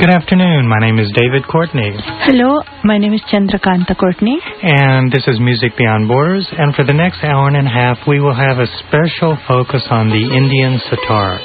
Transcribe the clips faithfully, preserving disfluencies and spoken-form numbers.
Good afternoon. My name is David Courtney. Hello, my name is Chandrakanta Courtney. And this is Music Beyond Borders. And for the next hour and a half, we will have a special focus on the Indian sitar.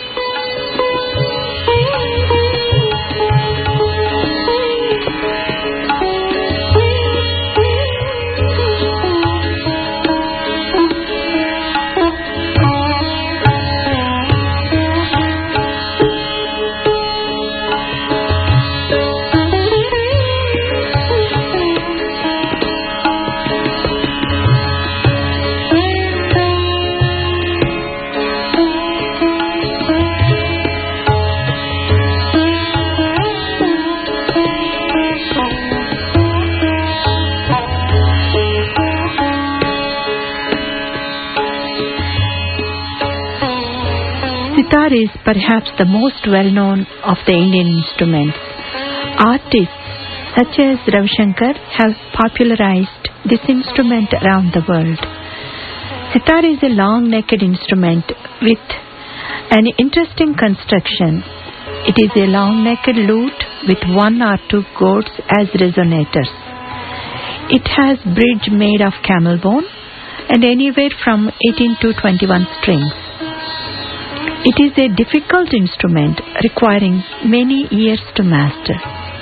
Sitar is perhaps the most well-known of the Indian instruments. Artists such as Ravi Shankar have popularized this instrument around the world. Sitar is a long-necked instrument with an interesting construction. It is a long-necked lute with one or two gourds as resonators. It has bridge made of camel bone and anywhere from eighteen to twenty-one strings. It is a difficult instrument requiring many years to master.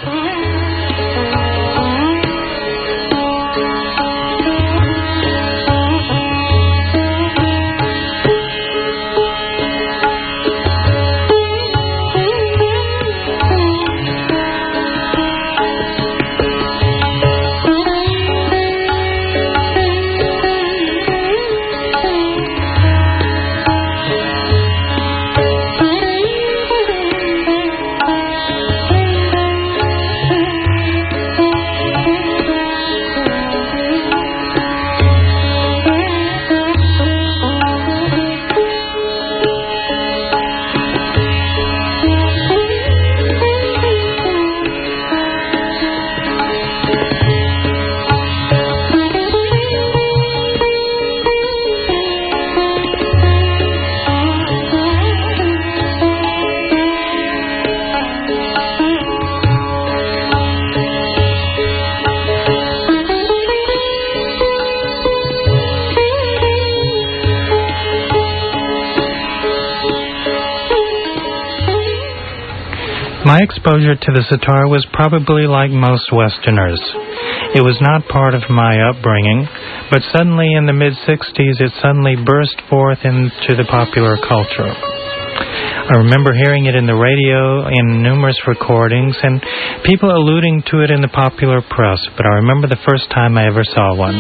My exposure to the sitar was probably like most Westerners. It was not part of my upbringing, but suddenly in the mid-sixties it suddenly burst forth into the popular culture. I remember hearing it in the radio, in numerous recordings, and people alluding to it in the popular press, but I remember the first time I ever saw one.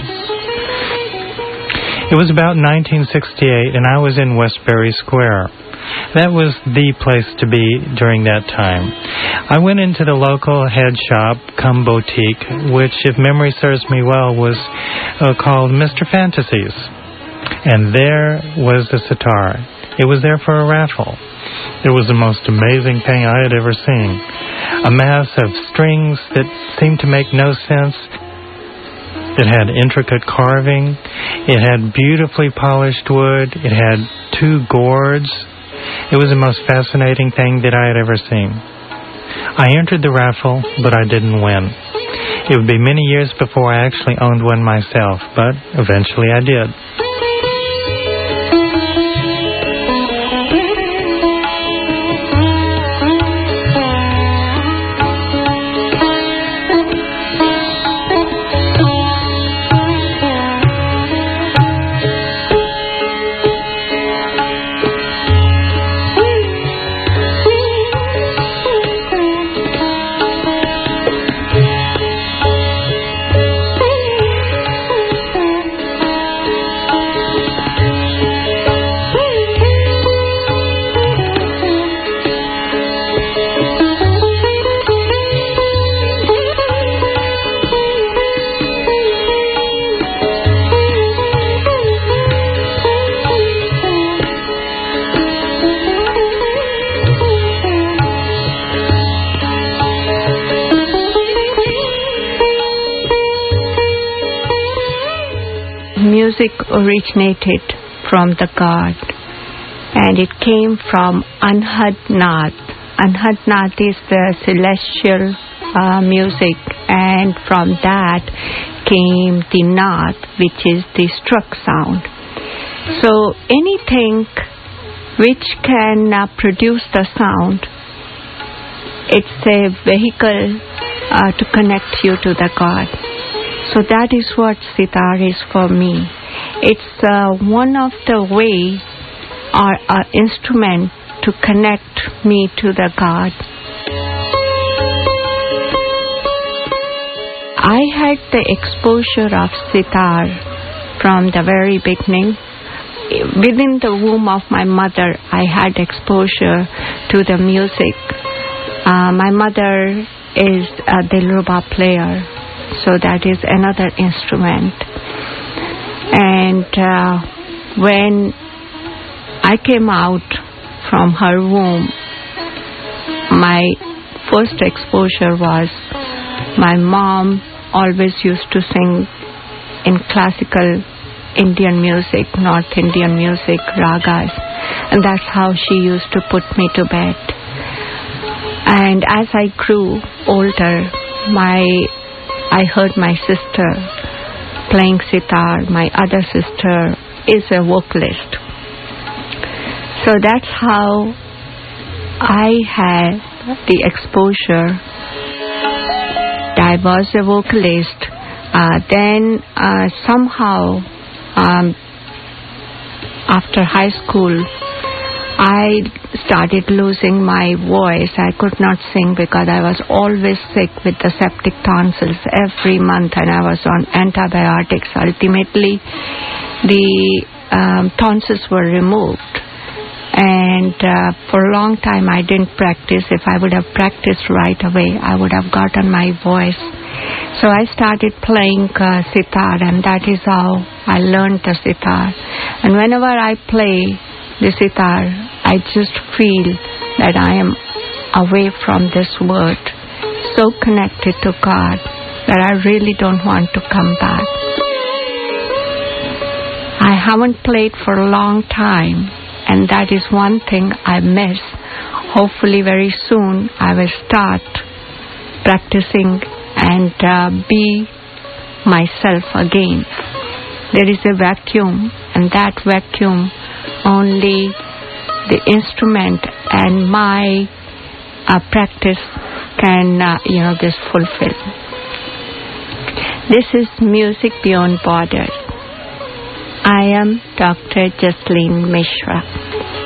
It was about nineteen sixty-eight, and I was in Westbury Square. That was the place to be during that time. I went into the local head shop, cum boutique, which, if memory serves me well, was uh, called Mister Fantasies. And there was the sitar. It was there for a raffle. It was the most amazing thing I had ever seen. A mass of strings that seemed to make no sense. It had intricate carving. It had beautifully polished wood. It had two gourds. It was the most fascinating thing that I had ever seen. I entered the raffle, but I didn't win. It would be many years before I actually owned one myself, but eventually I did. music originated from the god, and it came from Anhad Nath, Anhad is the celestial uh, music, and from that came the Nath, which is the struck sound. So anything which can uh, produce the sound, it's a vehicle uh, to connect you to the God. So that is what sitar is for me. It's uh, one of the way or uh, instrument to connect me to the God. I had the exposure of sitar from the very beginning. Within the womb of my mother, I had exposure to the music. Uh, my mother is a Dilruba player, so that is another instrument. And uh, when I came out from her womb, my first exposure was my mom always used to sing in classical Indian music, North Indian music, ragas, and that's how she used to put me to bed. And as I grew older, my I heard my sister playing sitar. My other sister is a vocalist. So that's how I had the exposure. I was a vocalist. Uh, then uh, somehow, um, after high school, I started losing my voice. I could not sing because I was always sick with the septic tonsils every month, and I was on antibiotics. Ultimately, the um, tonsils were removed. And uh, for a long time I didn't practice. If I would have practiced right away, I would have gotten my voice. So I started playing uh, sitar, and that is how I learned the sitar. And whenever I play the sitar, I just feel that I am away from this world, so connected to God that I really don't want to come back. I haven't played for a long time, and that is one thing I miss. Hopefully very soon I will start practicing and uh, be myself again. There is a vacuum, and that vacuum only the instrument and my uh, practice can, uh, you know, just fulfill. This is Music Beyond Borders. I am Doctor Jasleen Mishra.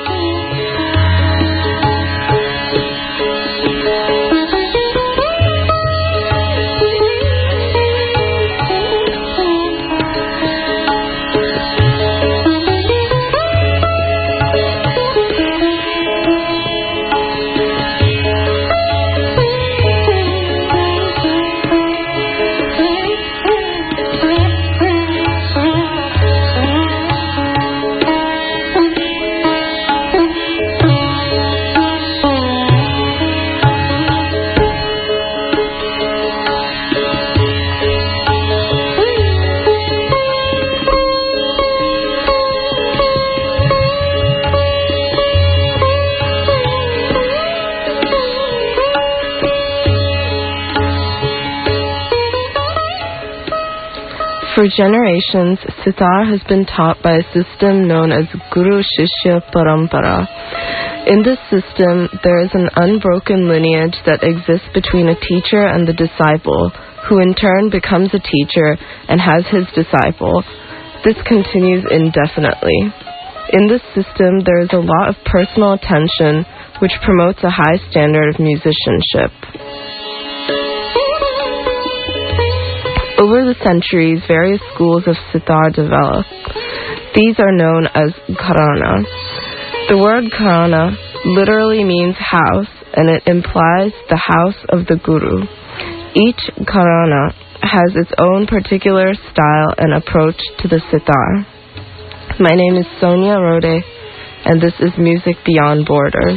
For generations, sitar has been taught by a system known as Guru Shishya Parampara. In this system, there is an unbroken lineage that exists between a teacher and the disciple, who in turn becomes a teacher and has his disciple. This continues indefinitely. In this system, there is a lot of personal attention, which promotes a high standard of musicianship. Over the centuries, various schools of sitar developed. These are known as gharana. The word gharana literally means house, and it implies the house of the guru. Each gharana has its own particular style and approach to the sitar. My name is Sonia Rode, and this is Music Beyond Borders.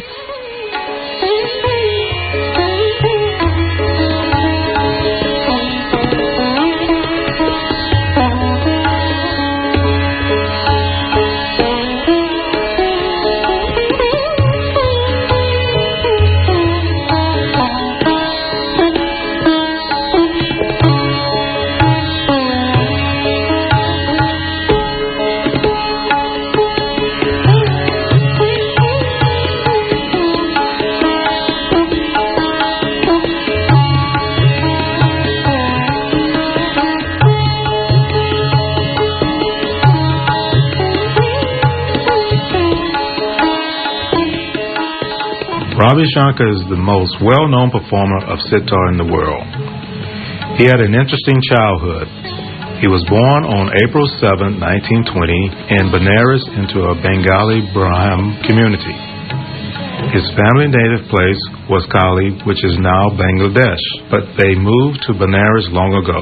Ravi Shankar is the most well-known performer of sitar in the world. He had an interesting childhood. He was born on April seventh, nineteen twenty, in Benares into a Bengali Brahmin community. His family native place was Kali, which is now Bangladesh, but they moved to Benares long ago.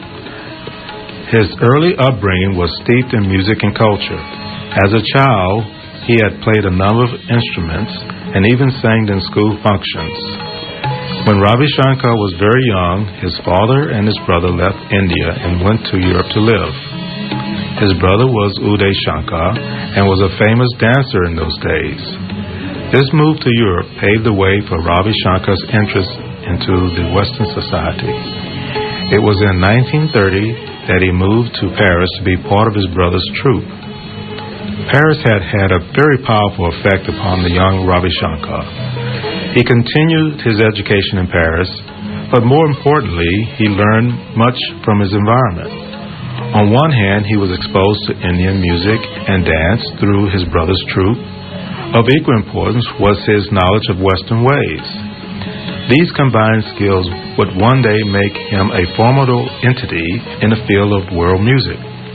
His early upbringing was steeped in music and culture. As a child, he had played a number of instruments and even sang in school functions. When Ravi Shankar was very young, his father and his brother left India and went to Europe to live. His brother was Uday Shankar and was a famous dancer in those days. This move to Europe paved the way for Ravi Shankar's interest into the Western society. It was in nineteen thirty that he moved to Paris to be part of his brother's troupe. Paris had had a very powerful effect upon the young Ravi Shankar. He continued his education in Paris, but more importantly, he learned much from his environment. On one hand, he was exposed to Indian music and dance through his brother's troupe. Of equal importance was his knowledge of Western ways. These combined skills would one day make him a formidable entity in the field of world music.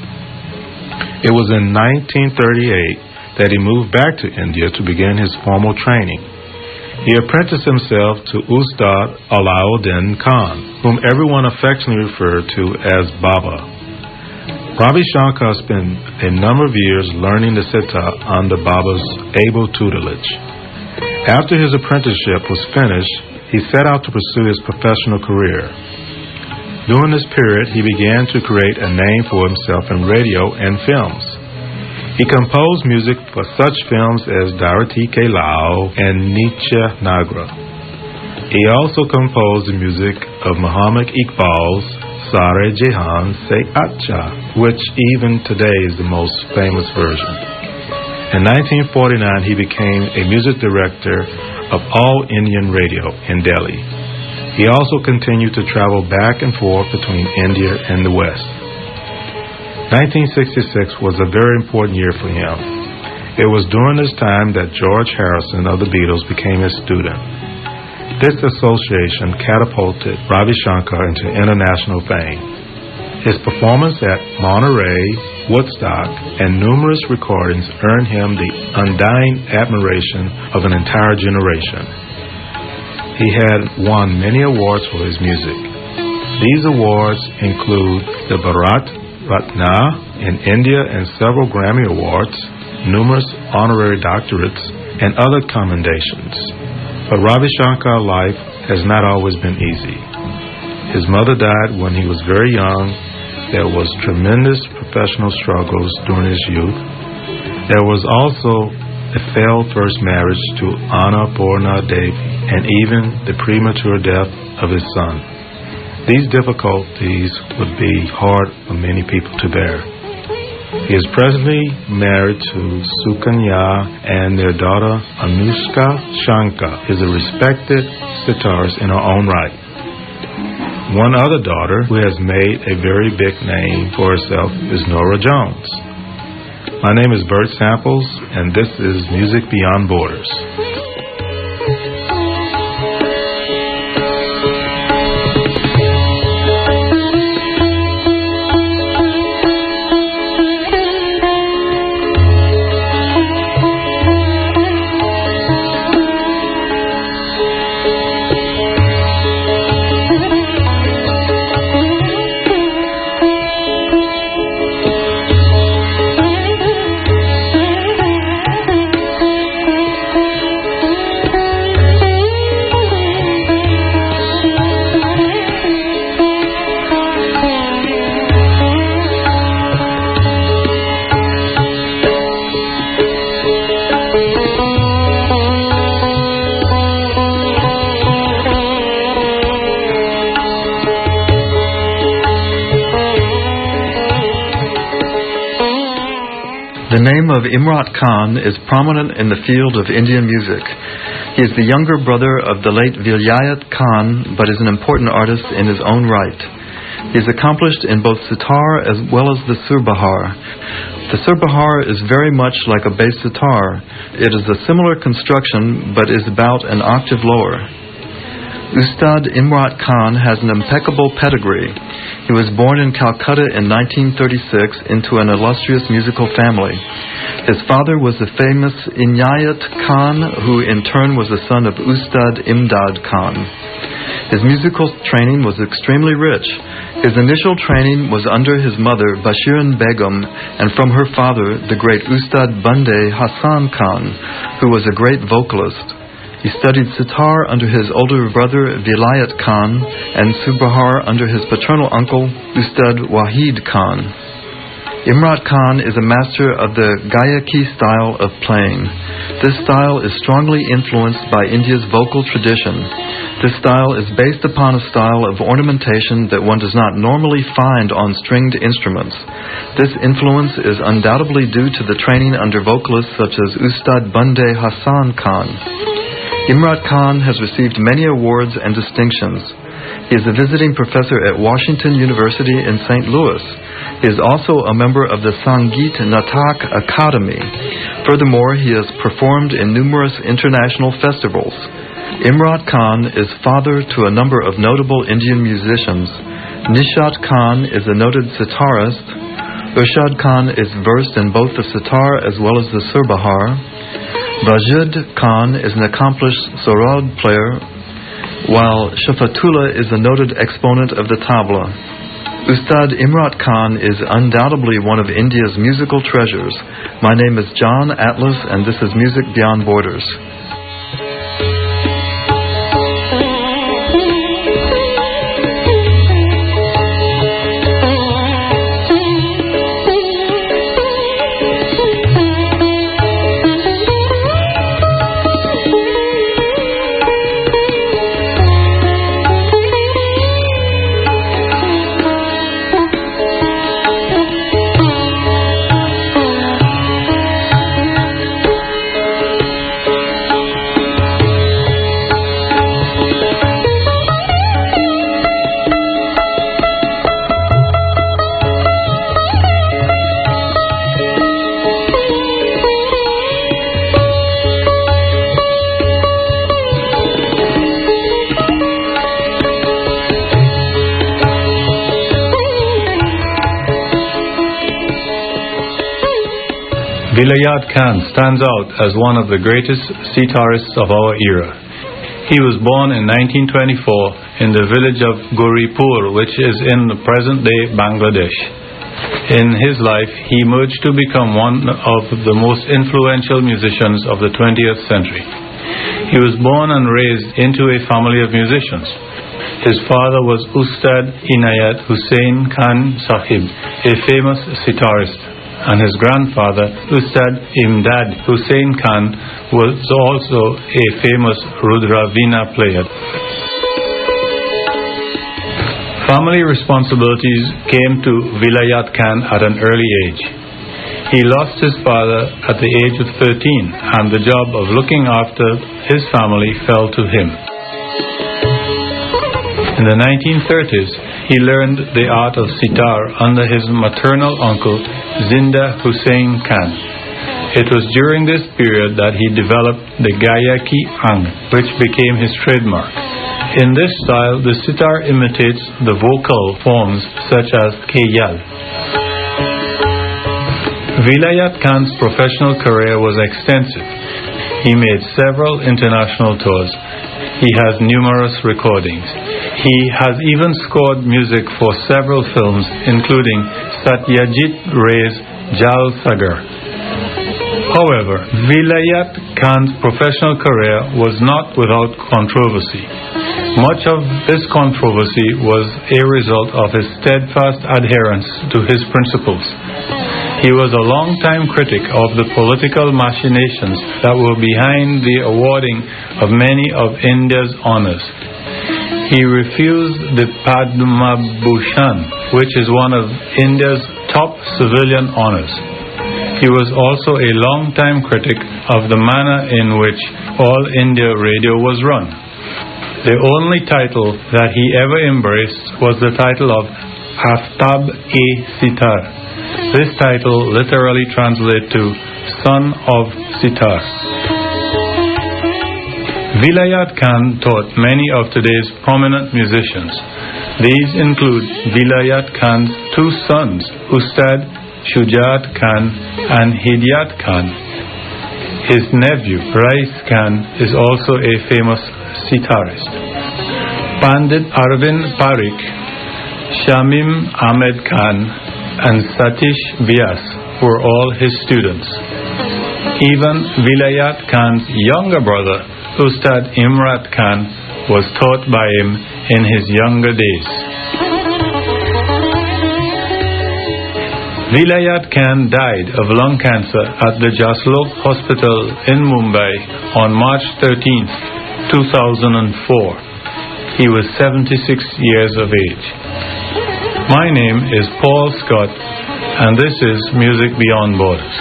It was in nineteen thirty-eight that he moved back to India to begin his formal training. He apprenticed himself to Ustad Alauddin Khan, whom everyone affectionately referred to as Baba. Ravi Shankar spent a number of years learning the sitar under Baba's able tutelage. After his apprenticeship was finished, he set out to pursue his professional career. During this period, he began to create a name for himself in radio and films. He composed music for such films as Darati Ke Lao and Niche Nagra. He also composed the music of Muhammad Iqbal's Sare Jahan Se Acha, which even today is the most famous version. In nineteen forty-nine, he became a music director of All Indian Radio in Delhi. He also continued to travel back and forth between India and the West. nineteen sixty-six was a very important year for him. It was during this time that George Harrison of the Beatles became his student. This association catapulted Ravi Shankar into international fame. His performance at Monterey, Woodstock, and numerous recordings earned him the undying admiration of an entire generation. He had won many awards for his music. These awards include the Bharat Ratna in India and several Grammy Awards, numerous honorary doctorates, and other commendations. But Ravi Shankar's life has not always been easy. His mother died when he was very young. There was tremendous professional struggles during his youth. There was also a failed first marriage to Annapurna Devi and even the premature death of his son. These difficulties would be hard for many people to bear. He is presently married to Sukanya, and their daughter Anushka Shankar is a respected sitarist in her own right. One other daughter who has made a very big name for herself is Nora Jones. My name is Bert Samples, and this is Music Beyond Borders. The name of Imrat Khan is prominent in the field of Indian music. He is the younger brother of the late Vilayat Khan, but is an important artist in his own right. He is accomplished in both sitar as well as the surbahar. The Surbahar is very much like a bass sitar. It is a similar construction, but is about an octave lower. Ustad Imrat Khan has an impeccable pedigree. He was born in Calcutta in nineteen thirty-six into an illustrious musical family. His father was the famous Inayat Khan, who in turn was the son of Ustad Imdad Khan. His musical training was extremely rich. His initial training was under his mother, Bashirin Begum, and from her father, the great Ustad Bande Hassan Khan, who was a great vocalist. He studied sitar under his older brother, Vilayat Khan, and Surbahar under his paternal uncle, Ustad Wahid Khan. Imrat Khan is a master of the Gayaki style of playing. This style is strongly influenced by India's vocal tradition. This style is based upon a style of ornamentation that one does not normally find on stringed instruments. This influence is undoubtedly due to the training under vocalists such as Ustad Bande Hassan Khan. Imrat Khan has received many awards and distinctions. He is a visiting professor at Washington University in Saint Louis. He is also a member of the Sangeet Natak Academy. Furthermore, he has performed in numerous international festivals. Imrat Khan is father to a number of notable Indian musicians. Nishat Khan is a noted sitarist. Urshad Khan is versed in both the sitar as well as the Surbahar. Vajid Khan is an accomplished sarod player, while Shafatullah is a noted exponent of the tabla. Ustad Imrat Khan is undoubtedly one of India's musical treasures. My name is John Atlas, and this is Music Beyond Borders. Vilayat Khan stands out as one of the greatest sitarists of our era. He was born in nineteen twenty-four in the village of Gauripur, which is in the present-day Bangladesh. In his life, he emerged to become one of the most influential musicians of the twentieth century. He was born and raised into a family of musicians. His father was Ustad Inayat Hussain Khan Sahib, a famous sitarist, and his grandfather, Ustad Imdad Hussain Khan, was also a famous Rudra Veena player. Family responsibilities came to Vilayat Khan at an early age. He lost his father at the age of thirteen, and the job of looking after his family fell to him. In the nineteen thirties, he learned the art of sitar under his maternal uncle, Zinda Hussain Khan. It was during this period that he developed the Gayaki Ang, which became his trademark. In this style, the sitar imitates the vocal forms such as Kayal. Vilayat Khan's professional career was extensive. He made several international tours. He has numerous recordings. He has even scored music for several films, including Satyajit Ray's Jal Sagar. However, Vilayat Khan's professional career was not without controversy. Much of this controversy was a result of his steadfast adherence to his principles. He was a long-time critic of the political machinations that were behind the awarding of many of India's honors. He refused the Padma Bhushan, which is one of India's top civilian honors. He was also a long-time critic of the manner in which All India Radio was run. The only title that he ever embraced was the title of Aftab-e-Sitar, This title literally translates to Son of Sitar. Vilayat Khan taught many of today's prominent musicians. These include Vilayat Khan's two sons, Ustad Shujaat Khan and Hidayat Khan. His nephew, Rais Khan, is also a famous sitarist. Pandit Arvind Parikh, Shamim Ahmed Khan, and Satish Vyas were all his students. Even Vilayat Khan's younger brother, Ustad Imrat Khan, was taught by him in his younger days. Vilayat Khan died of lung cancer at the Jaslok Hospital in Mumbai on March thirteenth, two thousand four. He was seventy-six years of age. My name is Paul Scott, and this is Music Beyond Borders.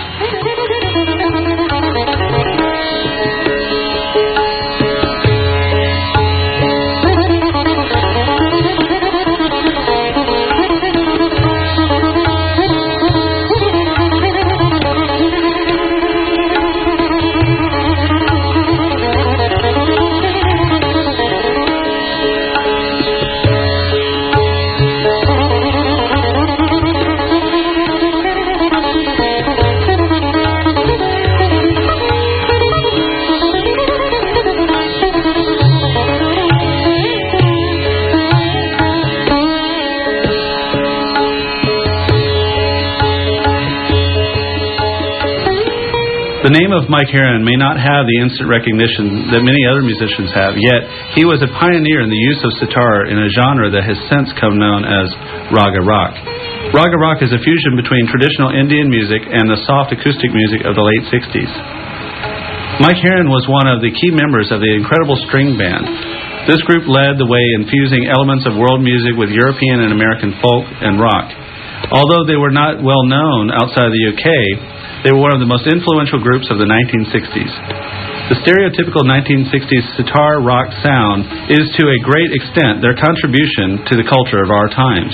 The name of Mike Heron may not have the instant recognition that many other musicians have, yet he was a pioneer in the use of sitar in a genre that has since come known as Raga Rock. Raga Rock is a fusion between traditional Indian music and the soft acoustic music of the late sixties. Mike Heron was one of the key members of the Incredible String Band. This group led the way in fusing elements of world music with European and American folk and rock. Although they were not well known outside of the U K, they were one of the most influential groups of the nineteen sixties. The stereotypical nineteen sixties sitar rock sound is to a great extent their contribution to the culture of our times.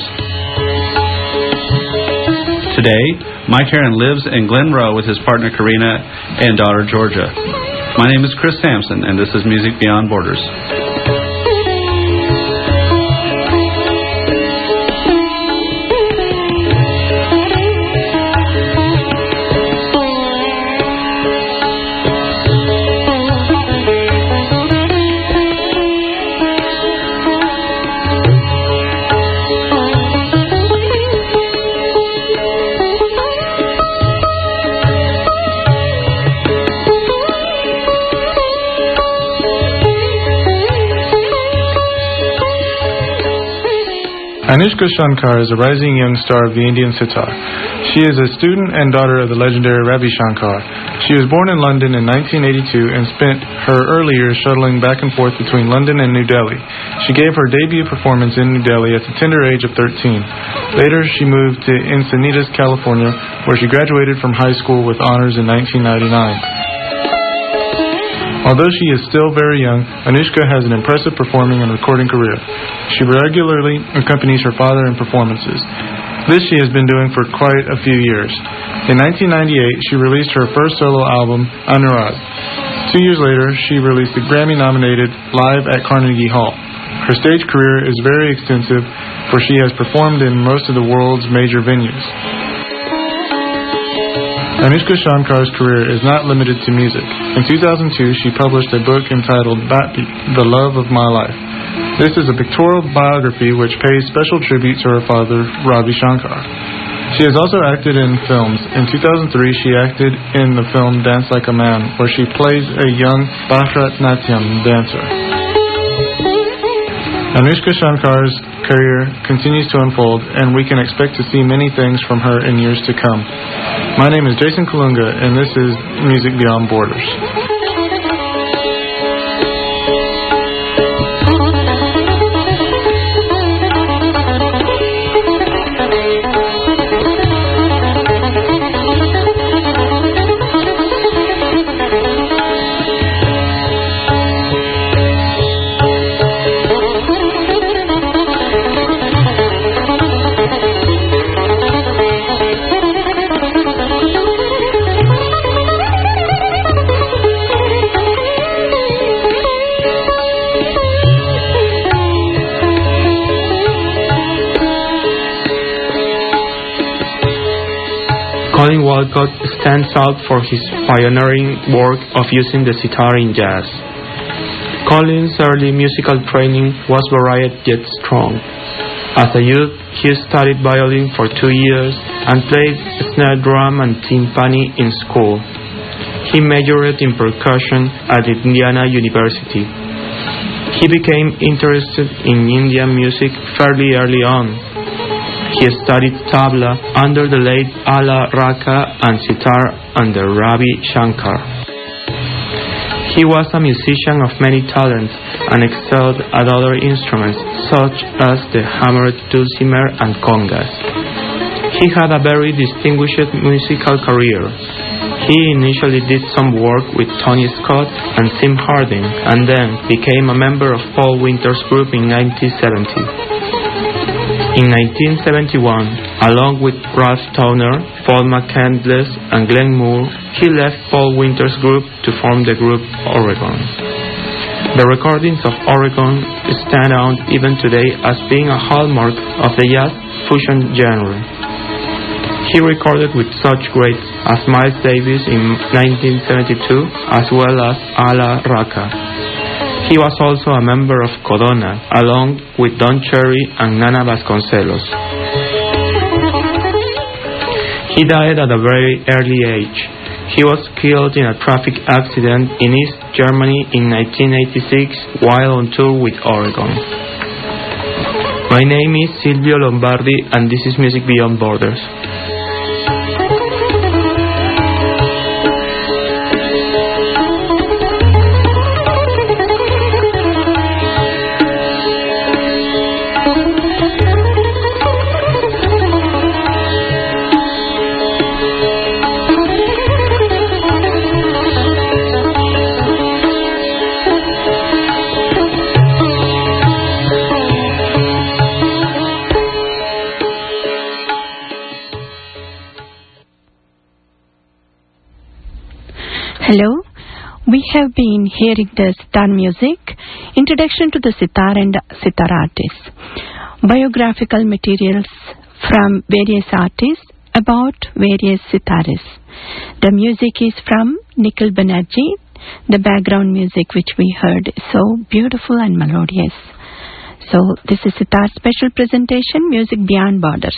Today, Mike Heron lives in Glen Row with his partner Karina and daughter Georgia. My name is Chris Sampson, and this is Music Beyond Borders. Anushka Shankar is a rising young star of the Indian sitar. She is a student and daughter of the legendary Ravi Shankar. She was born in London in nineteen eighty-two and spent her early years shuttling back and forth between London and New Delhi. She gave her debut performance in New Delhi at the tender age of thirteen. Later, she moved to Encinitas, California, where she graduated from high school with honors in nineteen ninety-nine. Although she is still very young, Anushka has an impressive performing and recording career. She regularly accompanies her father in performances. This she has been doing for quite a few years. In nineteen ninety-eight, she released her first solo album, Anurag. Two years later, she released the Grammy-nominated Live at Carnegie Hall. Her stage career is very extensive, for she has performed in most of the world's major venues. Anushka Shankar's career is not limited to music. In two thousand two, she published a book entitled Bhakti, The Love of My Life. This is a pictorial biography which pays special tribute to her father, Ravi Shankar. She has also acted in films. In two thousand three, she acted in the film Dance Like a Man, where she plays a young Bharatanatyam dancer. Anushka Shankar's career continues to unfold, and we can expect to see many things from her in years to come. My name is Jason Kalunga, and this is Music Beyond Borders. Johnny Walcott stands out for his pioneering work of using the sitar in jazz. Collins' early musical training was varied yet strong. As a youth, he studied violin for two years and played snare drum and timpani in school. He majored in percussion at Indiana University. He became interested in Indian music fairly early on. He studied tabla under the late Ala Raka and sitar under Ravi Shankar. He was a musician of many talents and excelled at other instruments such as the hammered dulcimer and congas. He had a very distinguished musical career. He initially did some work with Tony Scott and Sim Harding and then became a member of Paul Winter's group in nineteen seventy. In nineteen seventy-one, along with Ralph Towner, Paul McCandless, and Glenn Moore, he left Paul Winter's group to form the group Oregon. The recordings of Oregon stand out even today as being a hallmark of the jazz fusion genre. He recorded with such greats as Miles Davis in nineteen seventy-two, as well as Ala Raka. He was also a member of Codona, along with Don Cherry and Nana Vasconcelos. He died at a very early age. He was killed in a traffic accident in East Germany in nineteen eighty-six while on tour with Oregon. My name is Silvio Lombardi and this is Music Beyond Borders. Hello, we have been hearing the sitar music, introduction to the sitar and sitar artists, biographical materials from various artists about various sitarists. The music is from Nikhil Banerjee. The background music which we heard is so beautiful and melodious. So this is sitar special presentation, Music Beyond Borders.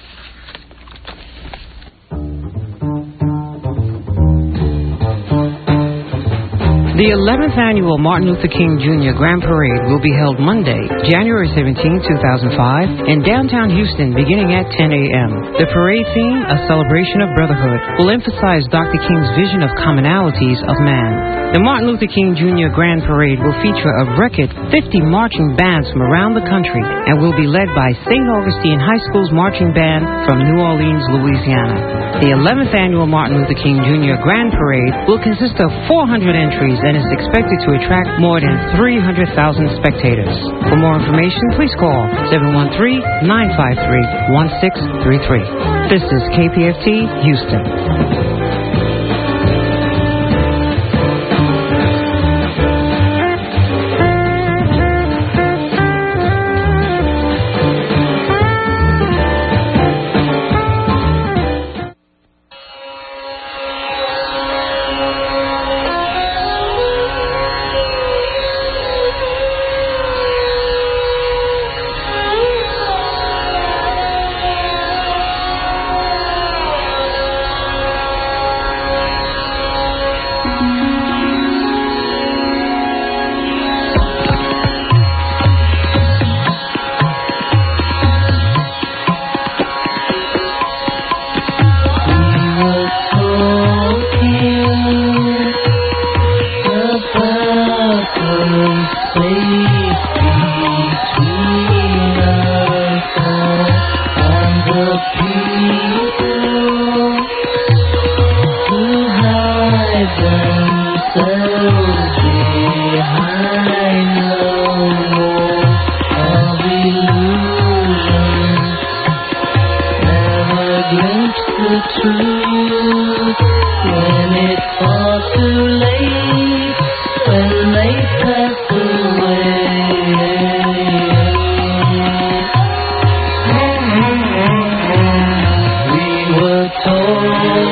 The eleventh Annual Martin Luther King Junior Grand Parade will be held Monday, January seventeenth, two thousand five, in downtown Houston beginning at ten a.m. The parade theme, A Celebration of Brotherhood, will emphasize Doctor King's vision of commonalities of man. The Martin Luther King Junior Grand Parade will feature a record fifty marching bands from around the country and will be led by Saint Augustine High School's marching band from New Orleans, Louisiana. The eleventh Annual Martin Luther King Junior Grand Parade will consist of four hundred entries and is expected to attract more than three hundred thousand spectators. For more information, please call seven one three, nine five three, one six three three. This is K P F T, Houston. Told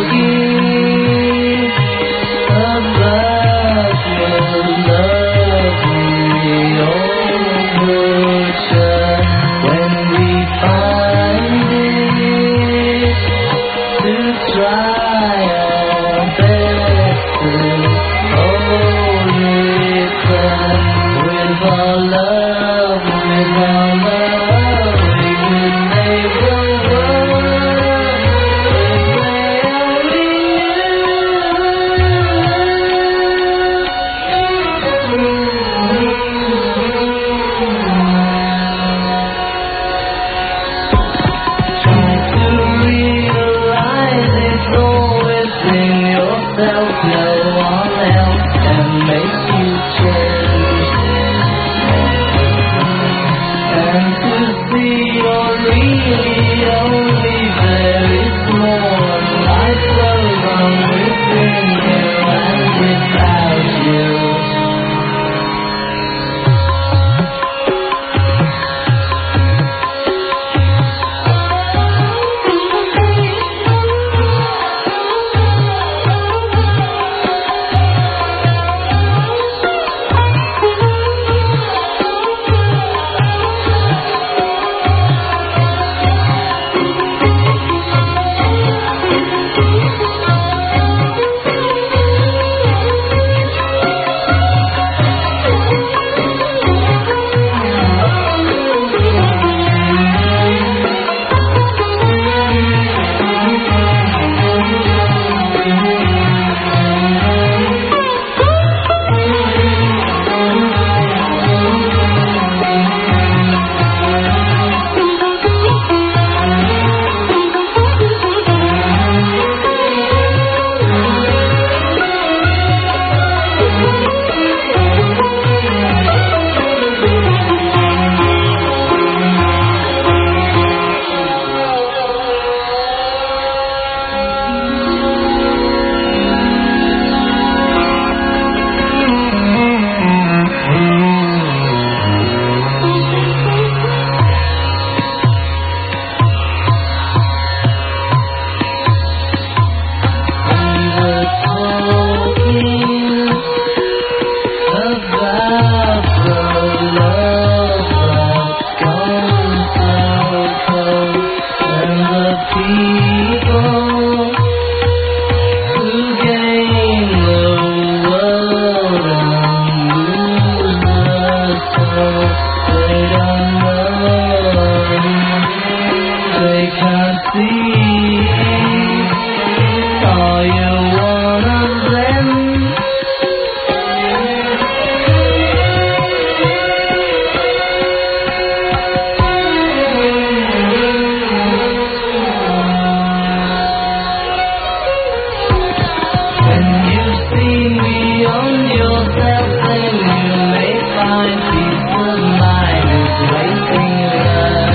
find peace of mind is wasting love.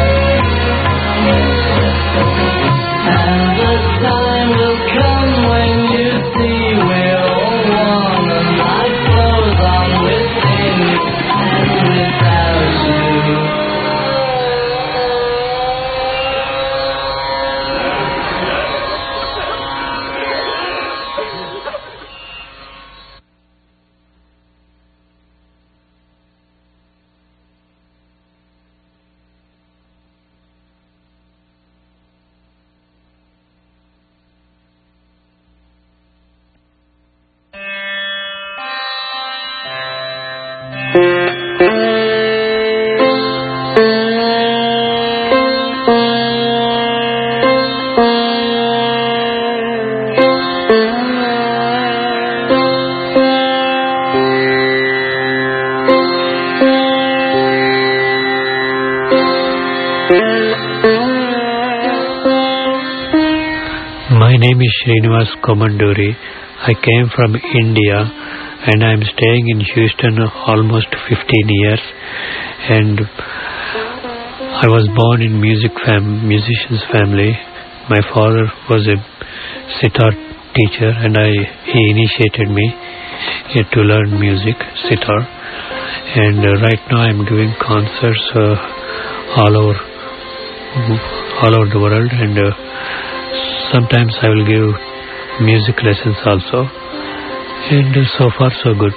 And the time will come when you see we're all one, and life goes on within you and without you. My name is Srinivas Komanduri. I came from India and I am staying in Houston almost fifteen years, and I was born in music fam- musician's family. My father was a sitar teacher and I he initiated me uh, to learn music, sitar, and uh, right now I am doing concerts uh, all over all over the world, and uh, sometimes I will give music lessons also, and uh, so far so good.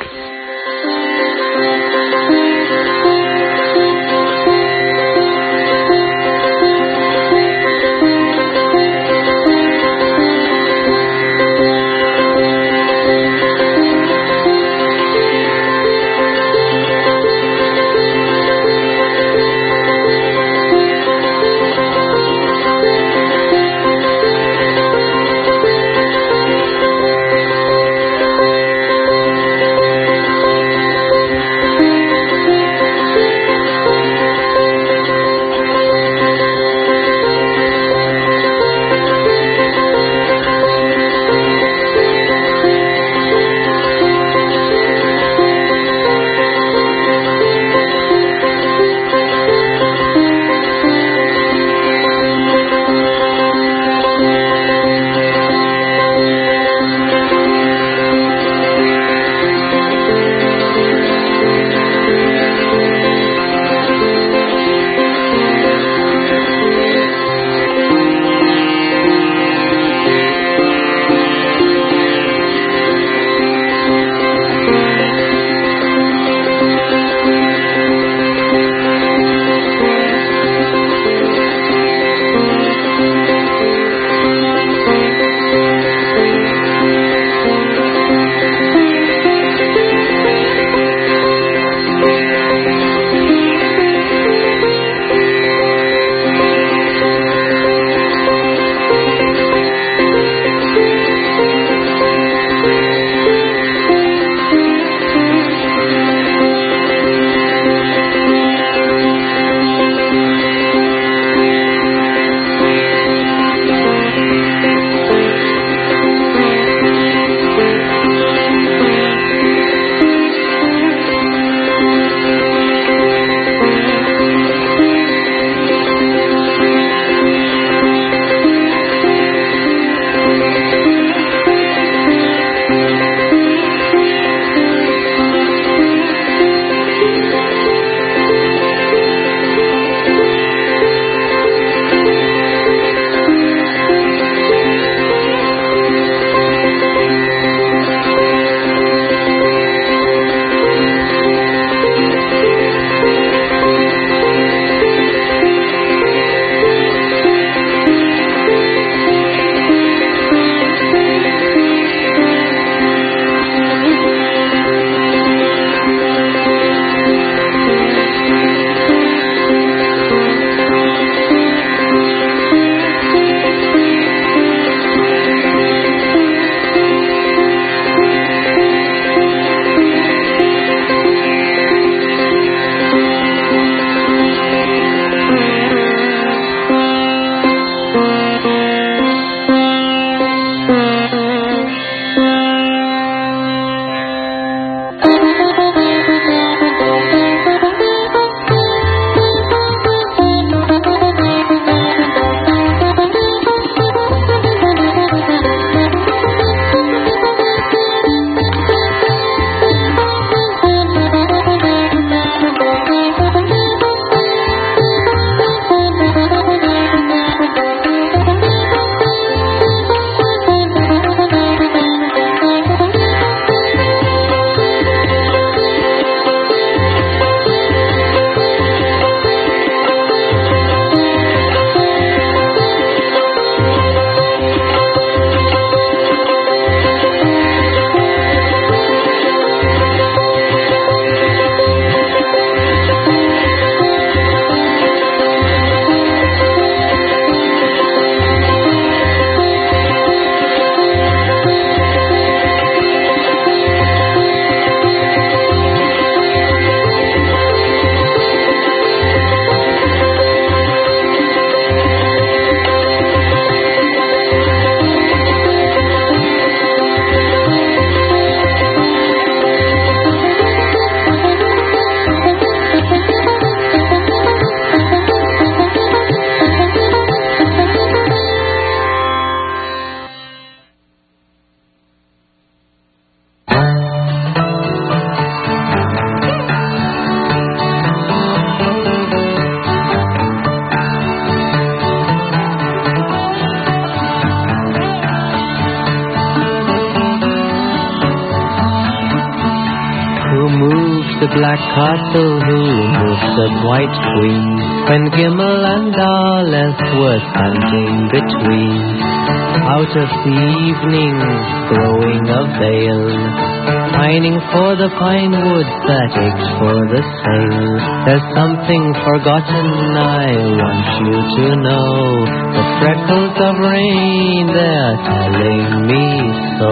the black castle who moves the white queen, when Gimel and Aleph were standing between. Out of the evening, growing a veil, pining for the pine woods that aches for the sail. There's something forgotten I want you to know. The freckles of rain, they're telling me so.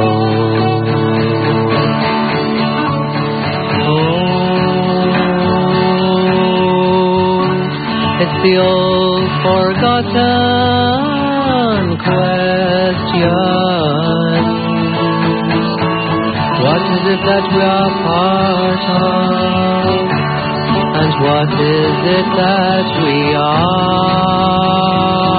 Oh, it's the old forgotten question. What is it that we are part of? And what is it that we are?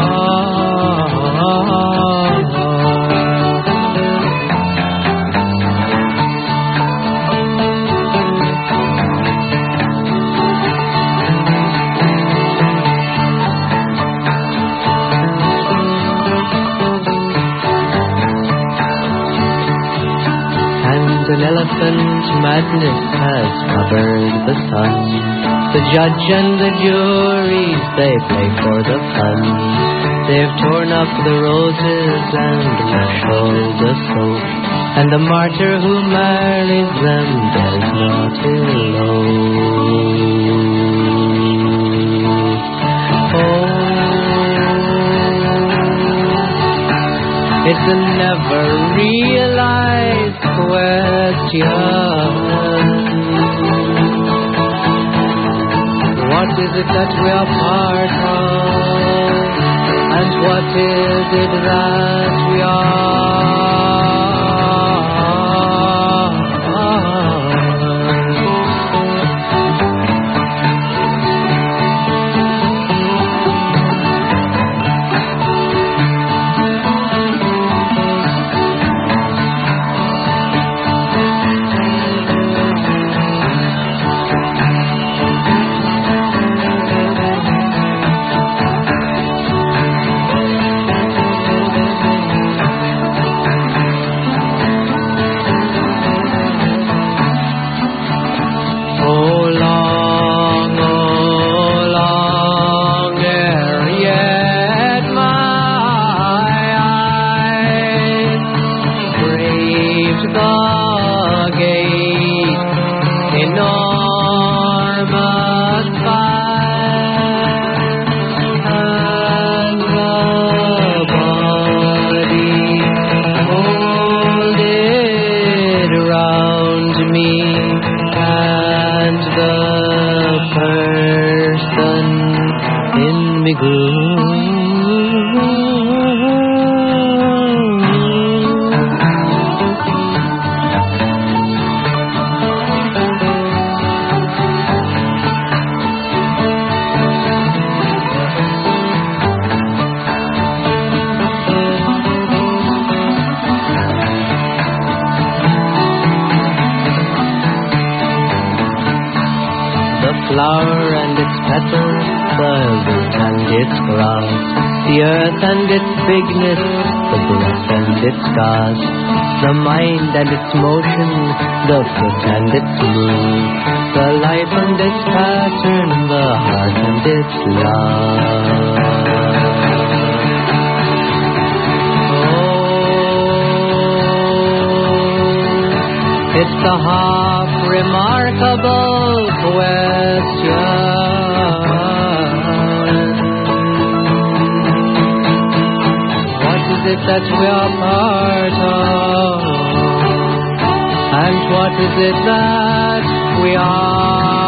An elephant madness has covered the sun. The judge and the juries, they play for the fun. They've torn up the roses and marshaled the soap, and the martyr who marries them does not elope. Oh, it's a never realized question. What is it that we are part of? And what is it that we are? Flower and its petals, the root and its grass, the earth and its bigness, the breath and its gas, the mind and its motion, the foot and its move, the life and its pattern, the heart and its love. Oh, it's the half remarkable question. What is it that we are part of? And what is it that we are?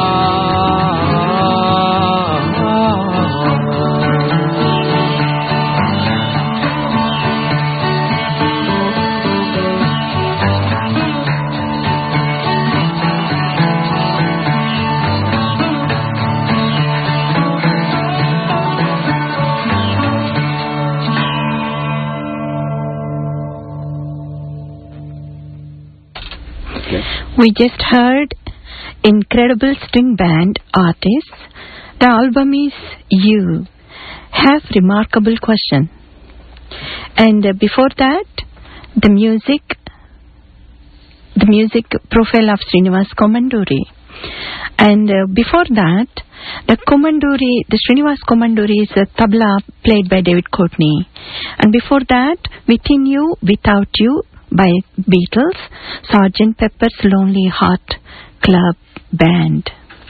We just heard incredible string band artists. The album is You Have Remarkable Question. And uh, before that, the music the music profile of Srinivas Komanduri. And uh, before that, the Komanduri, the Srinivas Komanduri is a tabla played by David Courtney. And before that, Within You, Without You by Beatles, Sergeant Pepper's Lonely Heart Club Band.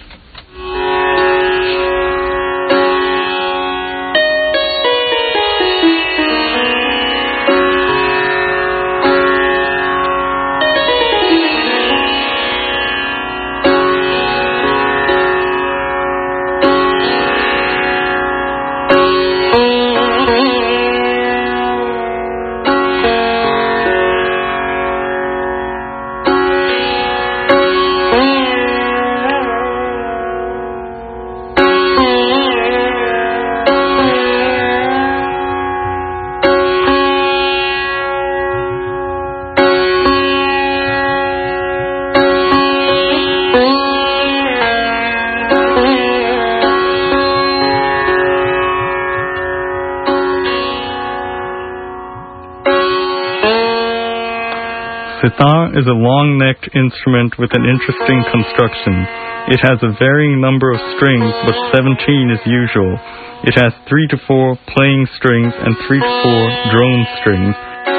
Sitar is a long-necked instrument with an interesting construction. It has a varying number of strings, but seventeen is usual. It has three to four playing strings and three to four drone strings.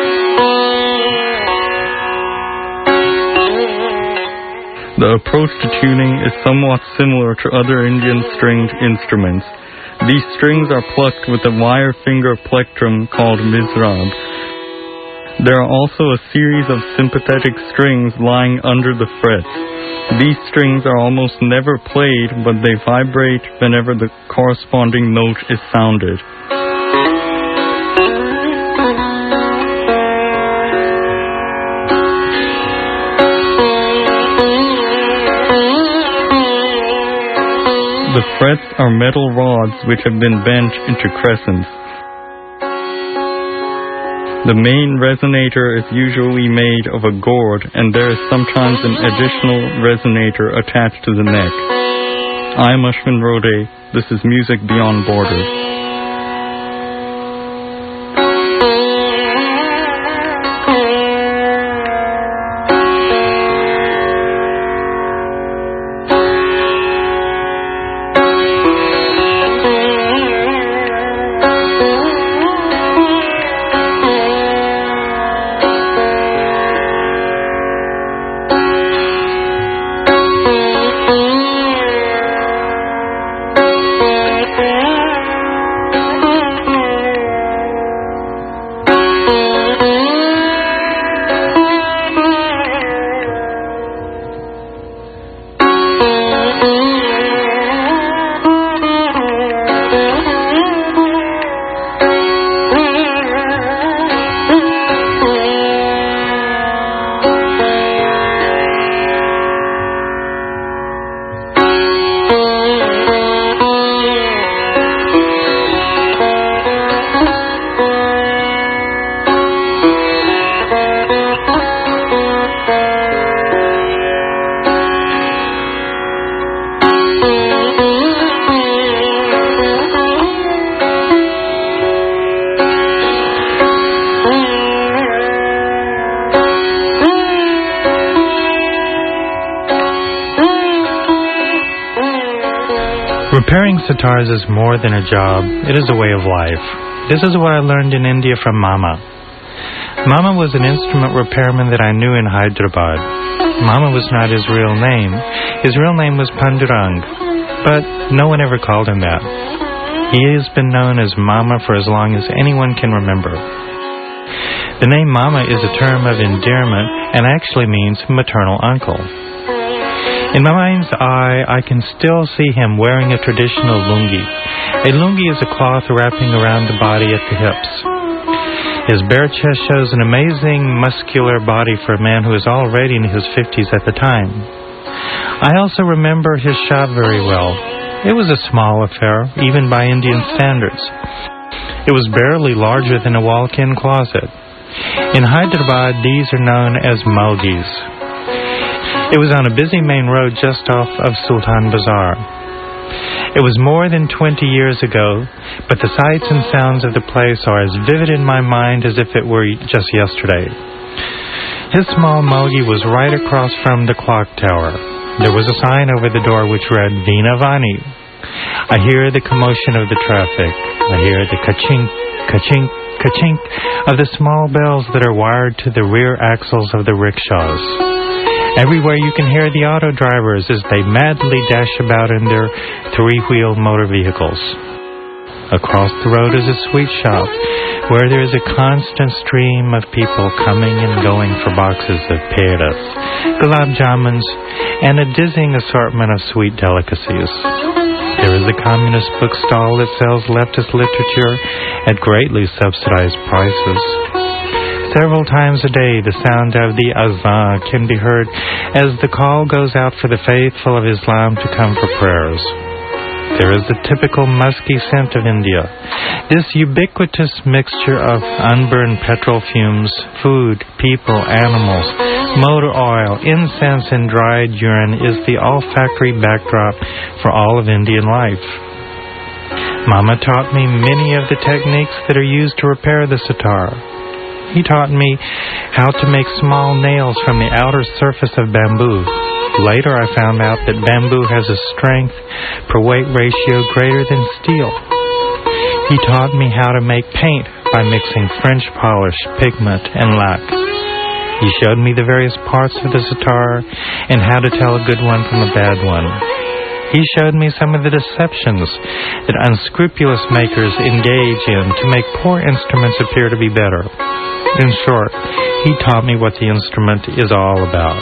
The approach to tuning is somewhat similar to other Indian stringed instruments. These strings are plucked with a wire finger plectrum called mizrab. There are also a series of sympathetic strings lying under the frets. These strings are almost never played, but they vibrate whenever the corresponding note is sounded. The frets are metal rods which have been bent into crescents. The main resonator is usually made of a gourd, and there is sometimes an additional resonator attached to the neck. I am Ashwin Rode. This is Music Beyond Borders. Repairing sitars is more than a job. It is a way of life. This is what I learned in India from Mama. Mama was an instrument repairman that I knew in Hyderabad. Mama was not his real name. His real name was Pandurang, but no one ever called him that. He has been known as Mama for as long as anyone can remember. The name Mama is a term of endearment and actually means maternal uncle. In my mind's eye, I can still see him wearing a traditional lungi. A lungi is a cloth wrapping around the body at the hips. His bare chest shows an amazing muscular body for a man who is already in his fifties at the time. I also remember his shop very well. It was a small affair, even by Indian standards. It was barely larger than a walk-in closet. In Hyderabad, these are known as mulgis. It was on a busy main road just off of Sultan Bazaar. It was more than twenty years ago, but the sights and sounds of the place are as vivid in my mind as if it were just yesterday. His small mogi was right across from the clock tower. There was a sign over the door which read, Vina Vani. I hear the commotion of the traffic. I hear the ka-chink, ka-chink, ka-chink of the small bells that are wired to the rear axles of the rickshaws. Everywhere you can hear the auto drivers as they madly dash about in their three-wheeled motor vehicles. Across the road is a sweet shop where there is a constant stream of people coming and going for boxes of peras, gulab jamuns, and a dizzying assortment of sweet delicacies. There is a communist bookstall that sells leftist literature at greatly subsidized prices. Several times a day, the sound of the azan can be heard as the call goes out for the faithful of Islam to come for prayers. There is the typical musky scent of India. This ubiquitous mixture of unburned petrol fumes, food, people, animals, motor oil, incense, and dried urine is the olfactory backdrop for all of Indian life. Mama taught me many of the techniques that are used to repair the sitar. He taught me how to make small nails from the outer surface of bamboo. Later I found out that bamboo has a strength per weight ratio greater than steel. He taught me how to make paint by mixing French polish, pigment, and lac. He showed me the various parts of the sitar and how to tell a good one from a bad one. He showed me some of the deceptions that unscrupulous makers engage in to make poor instruments appear to be better. In short, he taught me what the instrument is all about.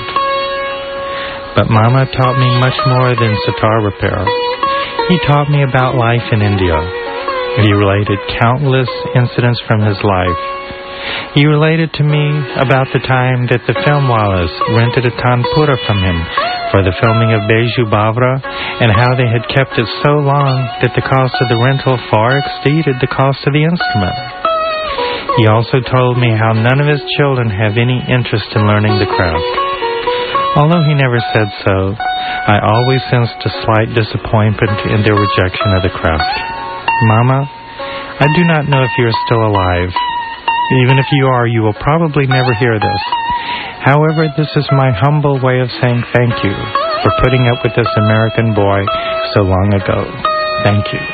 But Mama taught me much more than sitar repair. He taught me about life in India. He related countless incidents from his life. He related to me about the time that the filmwalas rented a tanpura from him for the filming of Baiju Bavra, and how they had kept it so long that the cost of the rental far exceeded the cost of the instrument. He also told me how none of his children have any interest in learning the craft. Although he never said so, I always sensed a slight disappointment in their rejection of the craft. Mama, I do not know if you are still alive. Even if you are, you will probably never hear this. However, this is my humble way of saying thank you for putting up with this American boy so long ago. Thank you.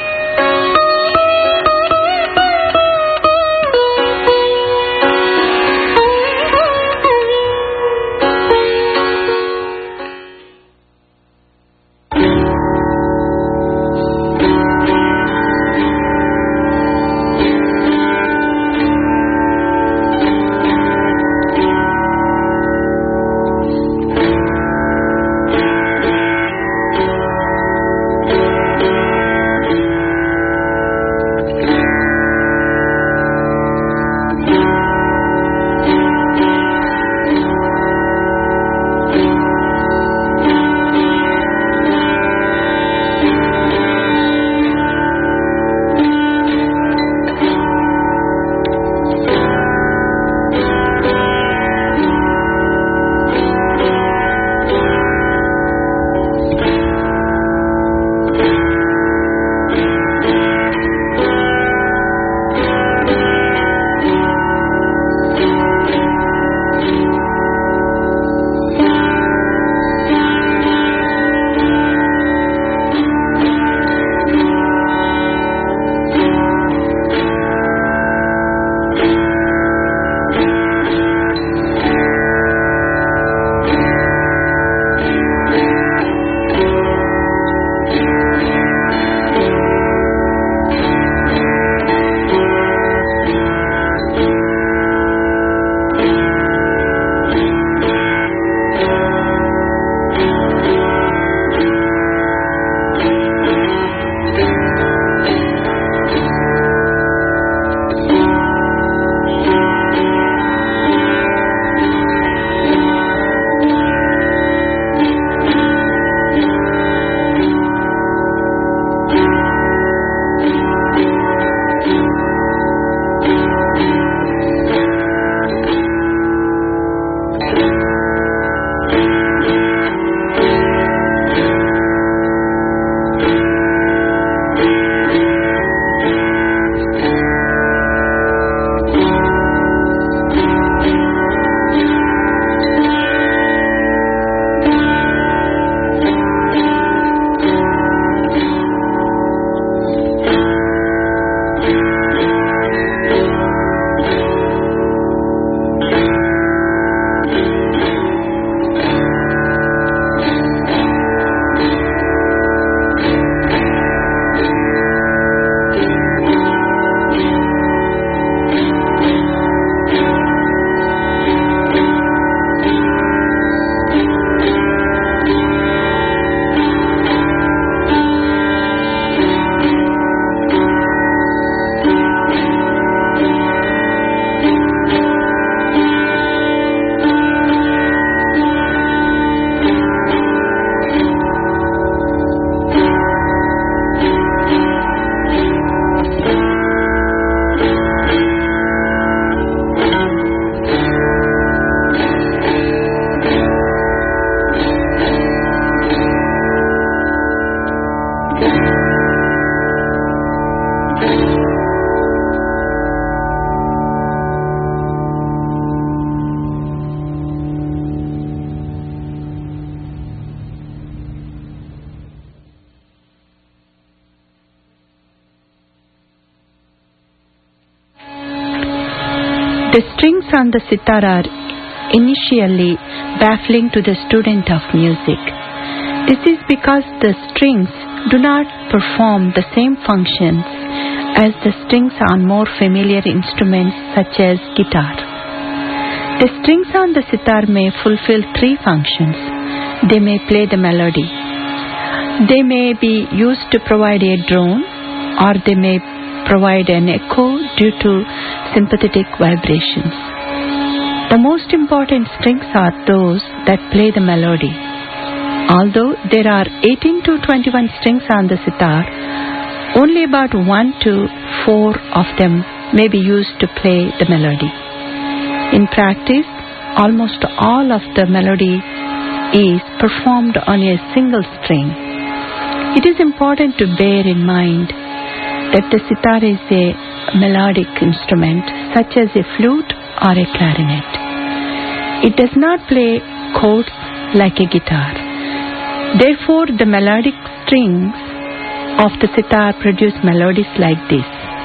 The strings on the sitar are initially baffling to the student of music. This is because the strings do not perform the same functions as the strings on more familiar instruments such as guitar. The strings on the sitar may fulfill three functions. They may play the melody. They may be used to provide a drone, or they may provide an echo due to sympathetic vibrations. The most important strings are those that play the melody. Although there are eighteen to twenty-one strings on the sitar, only about one to four of them may be used to play the melody. In practice, almost all of the melody is performed on a single string. It is important to bear in mind that the sitar is a melodic instrument such as a flute or a clarinet. It does not play chords like a guitar. Therefore, the melodic strings of the sitar produce melodies like this.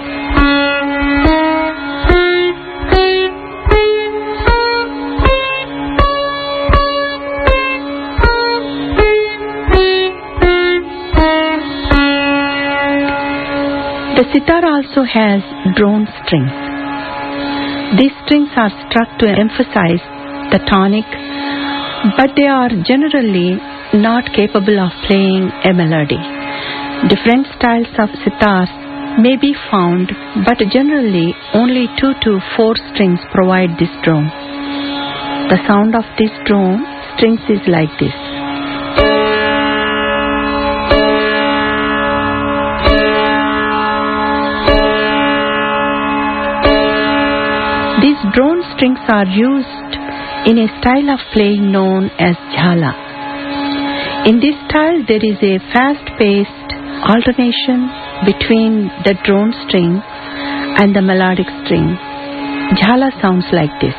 The sitar also has drone strings. These strings are struck to emphasize the tonic, but they are generally not capable of playing a melody. Different styles of sitars may be found, but generally only two to four strings provide this drone. The sound of this drone strings is like this. These drone strings are used in a style of playing known as jhala. In this style, there is a fast-paced alternation between the drone string and the melodic string. Jhala sounds like this.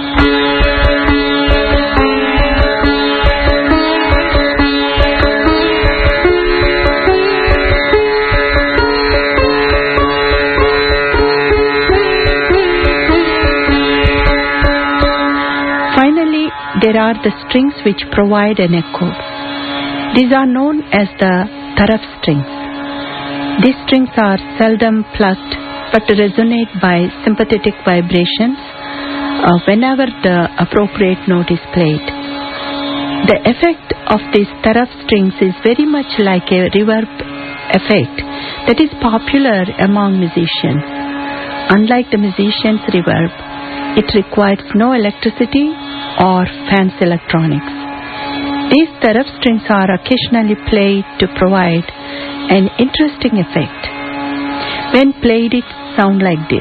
Finally, there are the strings which provide an echo. These are known as the taraf strings. These strings are seldom plucked but resonate by sympathetic vibrations uh, whenever the appropriate note is played. The effect of these taraf strings is very much like a reverb effect that is popular among musicians. Unlike the musician's reverb, it requires no electricity or fancy electronics. These taraf strings are occasionally played to provide an interesting effect. When played, it sounds like this.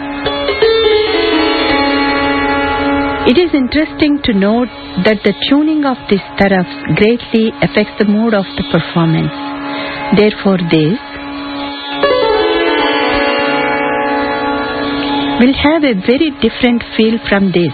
It is interesting to note that the tuning of these tarafs greatly affects the mood of the performance. Therefore, this will have a very different feel from this.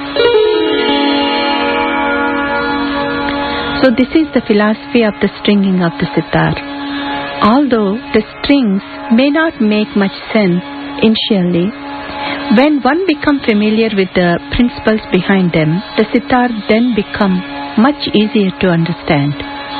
So this is the philosophy of the stringing of the sitar. Although the strings may not make much sense initially, when one becomes familiar with the principles behind them, the sitar then becomes much easier to understand.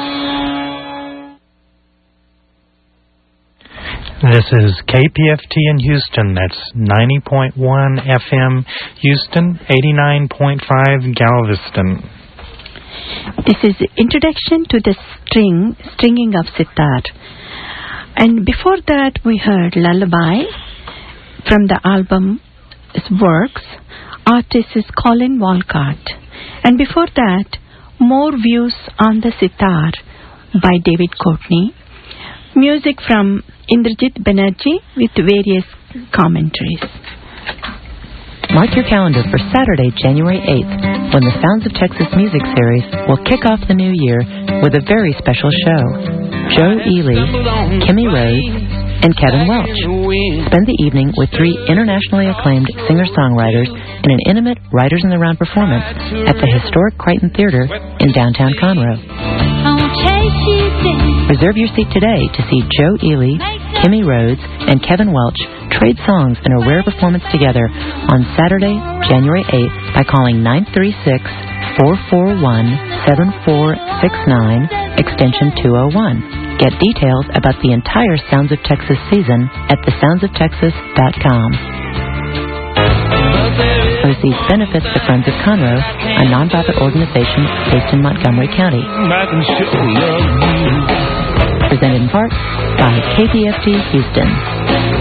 This is K P F T in Houston. That's ninety point one F M Houston, eighty-nine point five Galveston. This is Introduction to the String, Stringing of Sitar. And before that we heard Lullaby from the album Works. Artist is Colin Walcott. And before that, More Views on the Sitar by David Courtney. Music from Indrajit Banerjee with various commentaries. Mark your calendar for Saturday, January eighth, when the Sounds of Texas Music Series will kick off the new year with a very special show. Joe Ely, Kimmy Rose, and Kevin Welch. Spend the evening with three internationally acclaimed singer-songwriters in an intimate Writers in the Round performance at the historic Crichton Theater in downtown Conroe. Reserve your seat today to see Joe Ely, Kimmy Rhodes, and Kevin Welch trade songs in a rare performance together on Saturday, January eighth by calling nine three six, four four one, seven four six nine, extension two oh one. Get details about the entire Sounds of Texas season at the sounds of texas dot com. Proceeds benefits the Friends of Conroe, a nonprofit organization based in Montgomery County. Presented in part by K P F T Houston.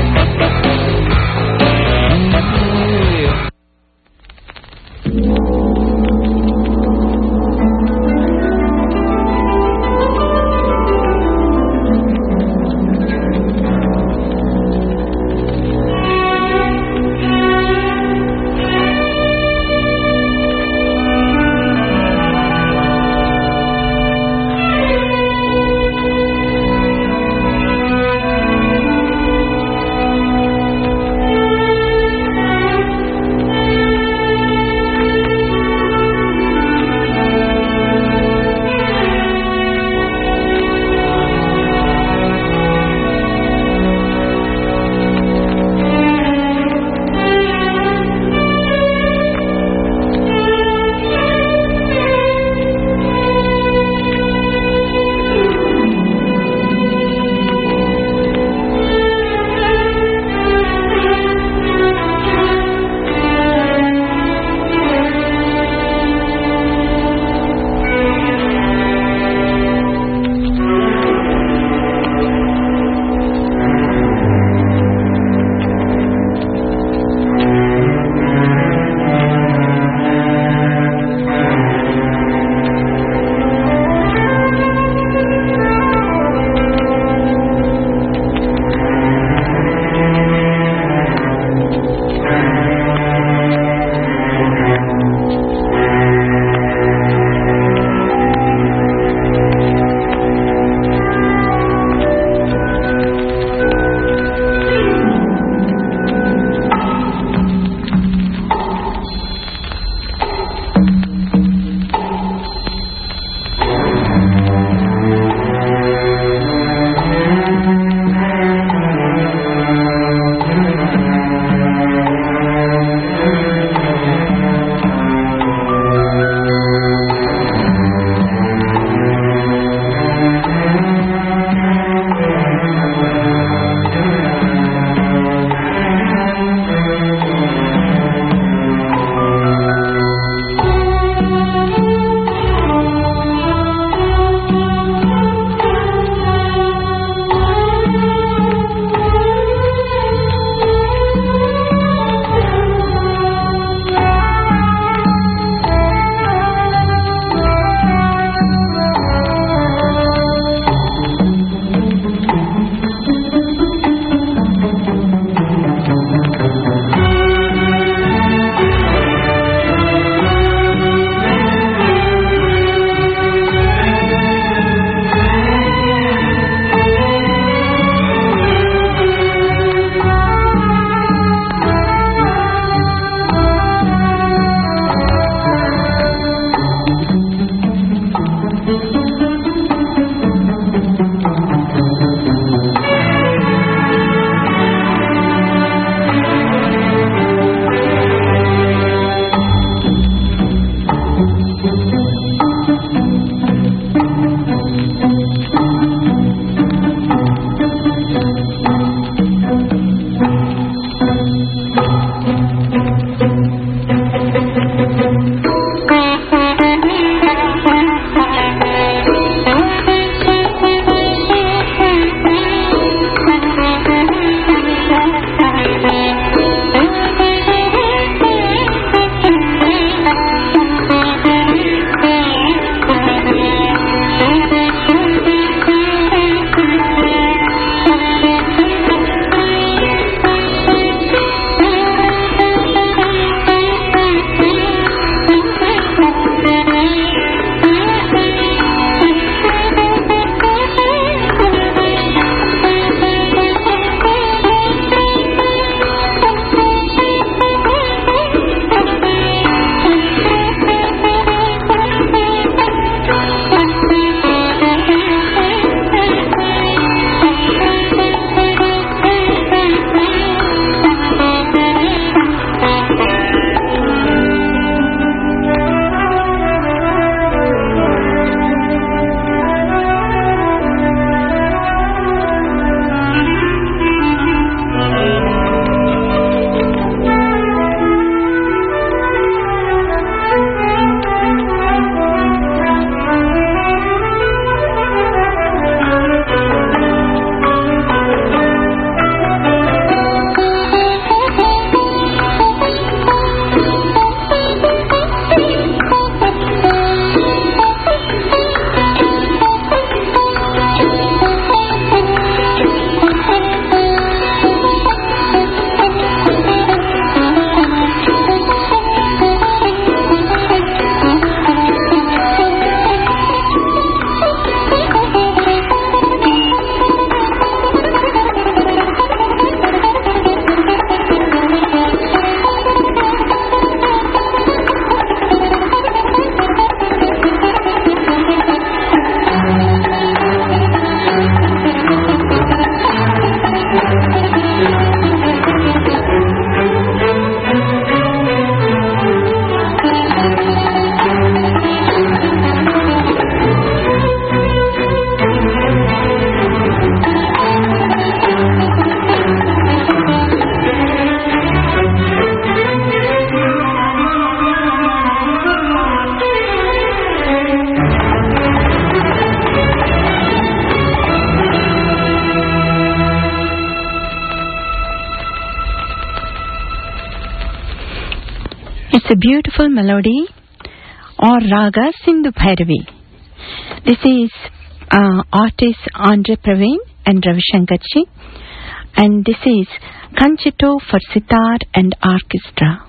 a beautiful melody or raga Sindhu Bhairavi. This is uh, artists Andre Praveen and Ravi Shankarji, and this is Concerto for Sitar and Orchestra.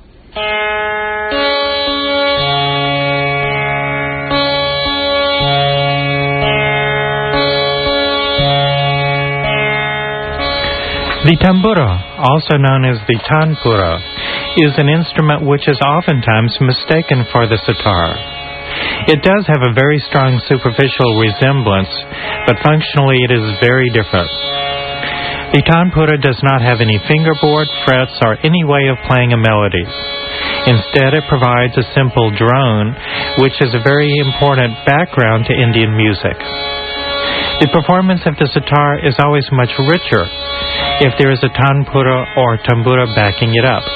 The tambura, also known as the tanpura, is an instrument which is oftentimes mistaken for the sitar. It does have a very strong superficial resemblance, but functionally it is very different. The tanpura does not have any fingerboard, frets, or any way of playing a melody. Instead, it provides a simple drone, which is a very important background to Indian music. The performance of the sitar is always much richer if there is a tanpura or tambura backing it up.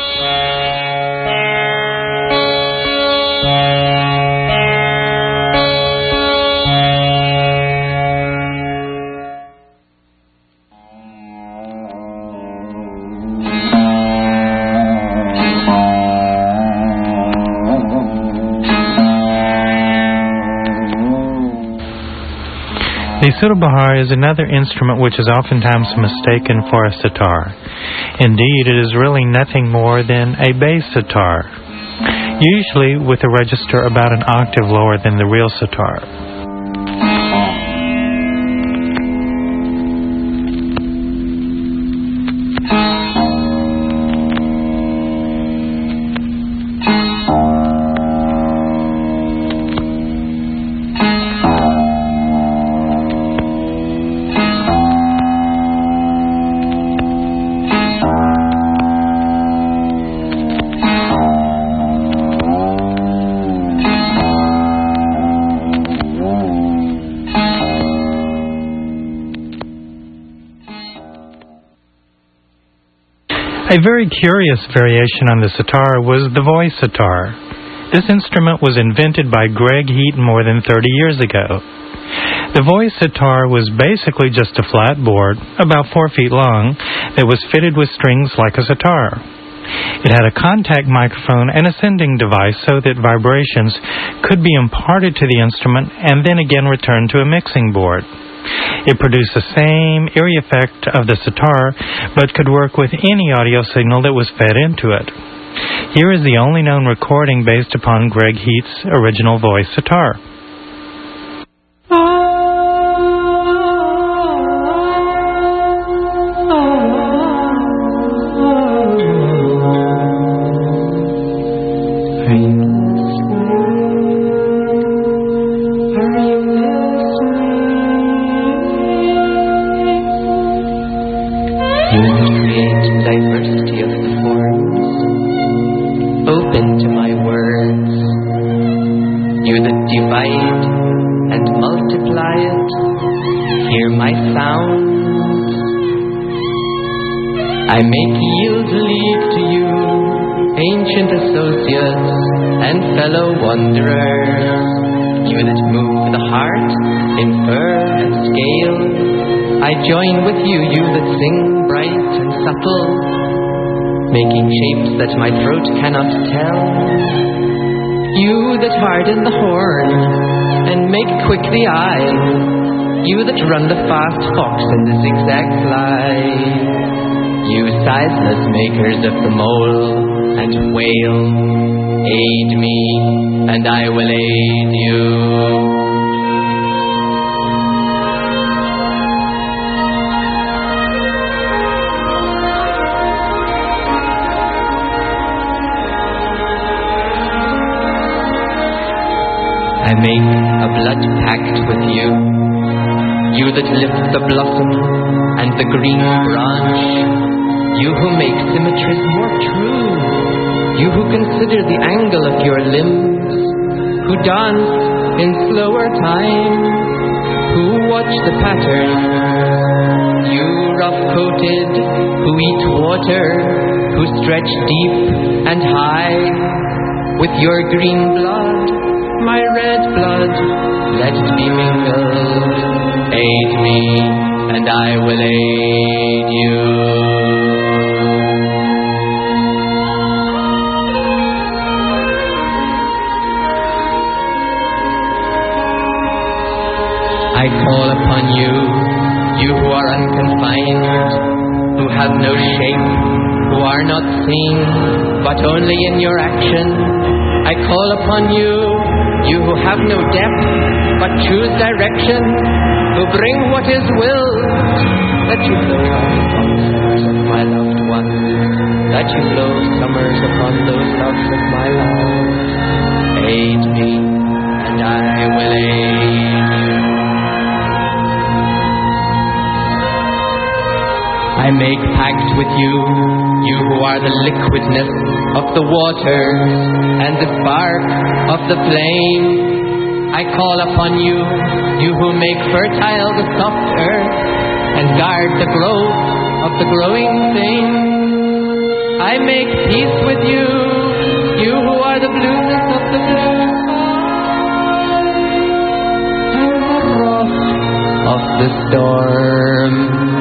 The surabahar is another instrument which is oftentimes mistaken for a sitar. Indeed, it is really nothing more than a bass sitar, usually with a register about an octave lower than the real sitar. A very curious variation on the sitar was the voice sitar. This instrument was invented by Greg Heaton more than thirty years ago. The voice sitar was basically just a flat board, about four feet long, that was fitted with strings like a sitar. It had a contact microphone and a sending device so that vibrations could be imparted to the instrument and then again returned to a mixing board. It produced the same eerie effect of the sitar, but could work with any audio signal that was fed into it. Here is the only known recording based upon Greg Heaton's original voice sitar. I make yield leave to you, ancient associates and fellow wanderers. You that move the heart in fur and scale, I join with you, you that sing bright and subtle, making shapes that my throat cannot tell. You that harden the horn and make quick the eye, you that run the fast fox and the zigzag fly. You sizeless makers of the mole and whale, aid me, and I will aid you. I make a blood pact with you, you that lift the blossom and the green branch. You who make symmetries more true, you who consider the angle of your limbs, who dance in slower time, who watch the pattern, you rough-coated, who eat water, who stretch deep and high, with your green blood, my red blood, let it be mingled, aid me, and I will aid you. call upon you, you who are unconfined, who have no shape, who are not seen, but only in your action. I call upon you, you who have no depth, but choose direction, who bring what is willed, that you blow summers of my loved ones, that you blow summers upon those loves of my love. Aid me, and I will aid you. I make pact with you, you who are the liquidness of the waters and the spark of the flame. I call upon you, you who make fertile the soft earth and guard the growth of the growing thing. I make peace with you, you who are the blueness of the blue sky and the wrath of the storm.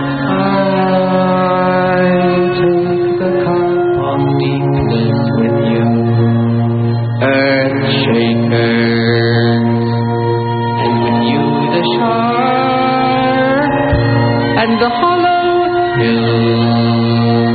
I take the cup of deepness with you, earth shakers, and with you the sharp and the hollow hills.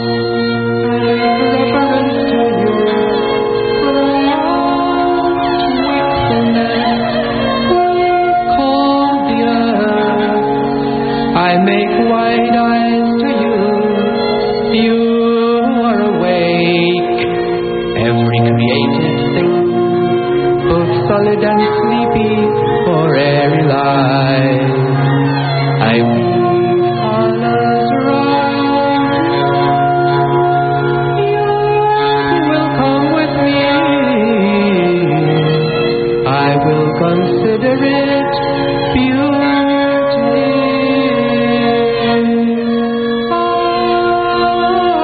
Reverence to you for the lost wakefulness called the earth. I make wide eyes to you, you are awake. Every created thing, both solid and sleepy, for airy life. I weave colors round. You will come with me. I will consider it beauty. I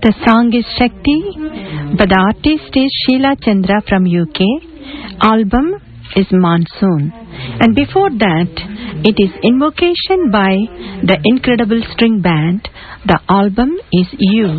The song is Shakti, but the artist is Sheila Chandra from U K. Album is Monsoon. And before that, it is Invocation by the Incredible String Band. The album is You.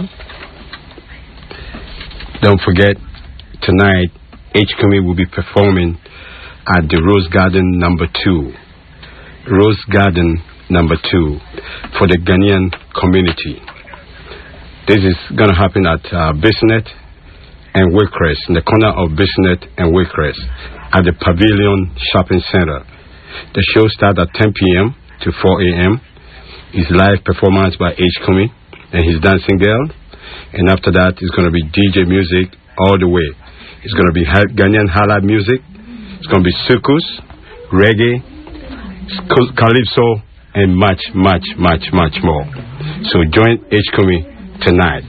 Don't forget, tonight, H. Kumi will be performing at the Rose Garden number two. Rose Garden number two for the Ghanaian community. This is going to happen at uh, Bisnet and Waycrest, in the corner of Bisnet and Waycrest, at the Pavilion Shopping Center. The show starts at ten p.m. to four a.m. It's live performance by H. Kumi and his dancing girl. And after that, it's going to be D J music all the way. It's going to be Ghanaian Halab music. It's going to be soukous, reggae, calypso, and much, much, much, much more. So join H. Kumi tonight.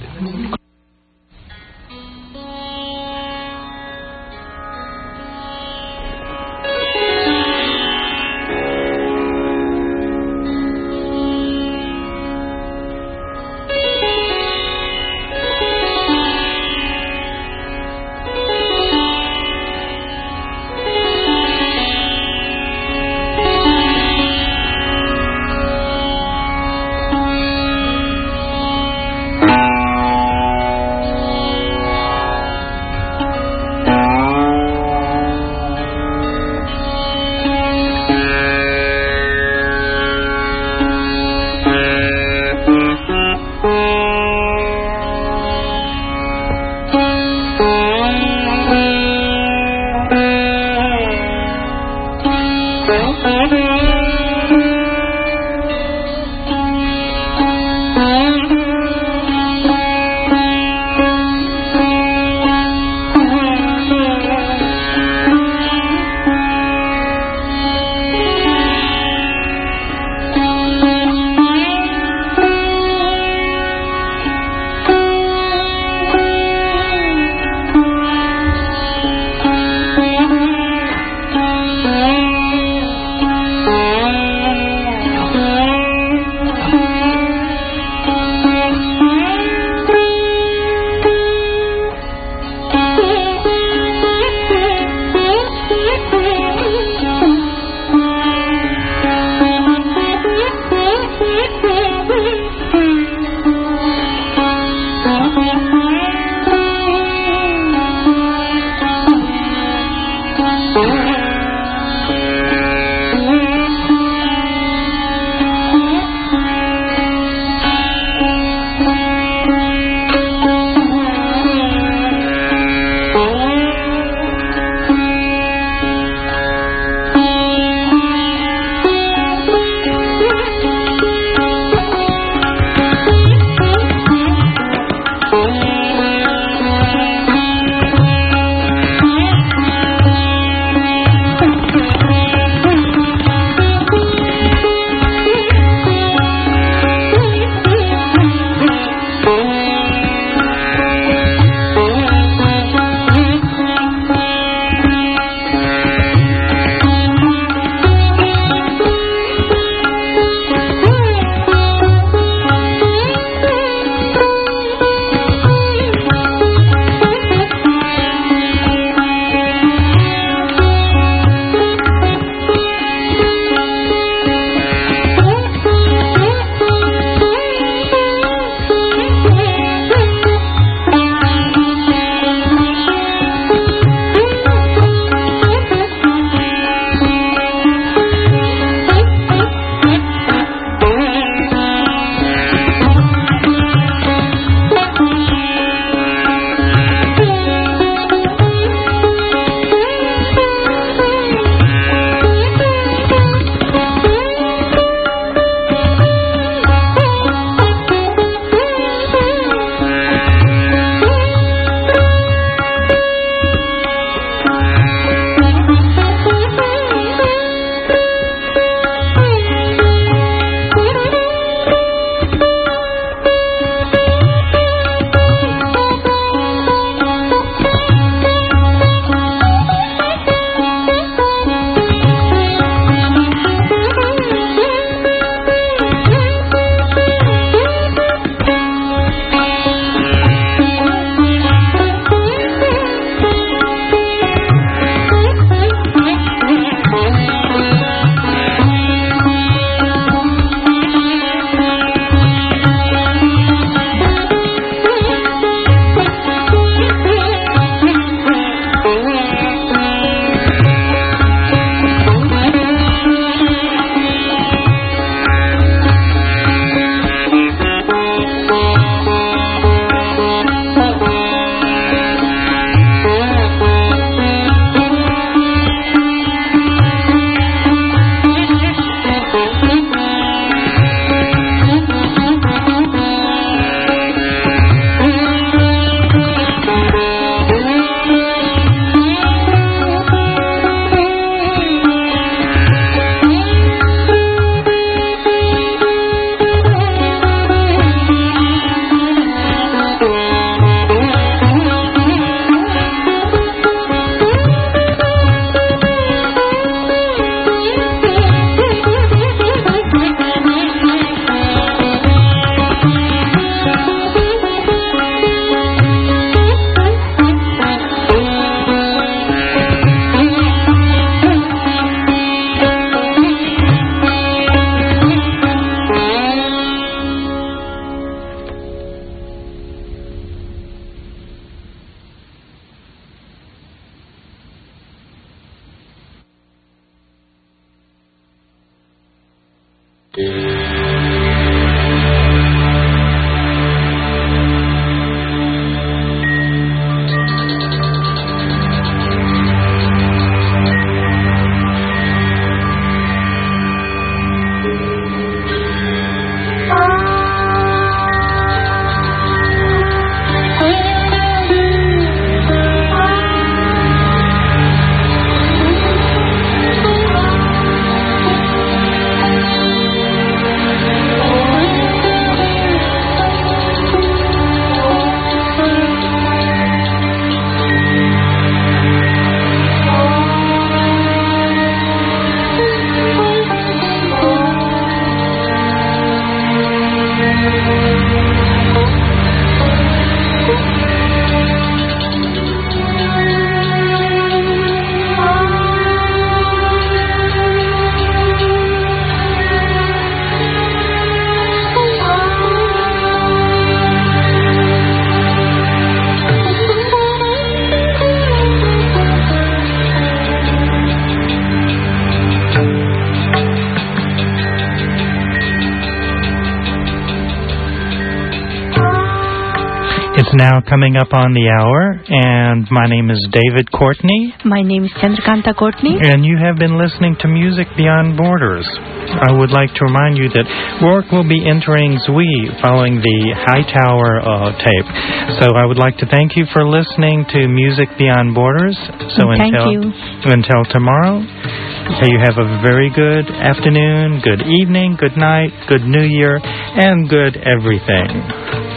now coming up on the hour, and my name is David Courtney. My name is Chandrakanta Courtney. And you have been listening to Music Beyond Borders. I would like to remind you that Rourke will be entering Zwi following the Hightower uh, tape. So I would like to thank you for listening to Music Beyond Borders. So thank until, you. Until tomorrow, you have a very good afternoon, good evening, good night, good New Year, and good everything.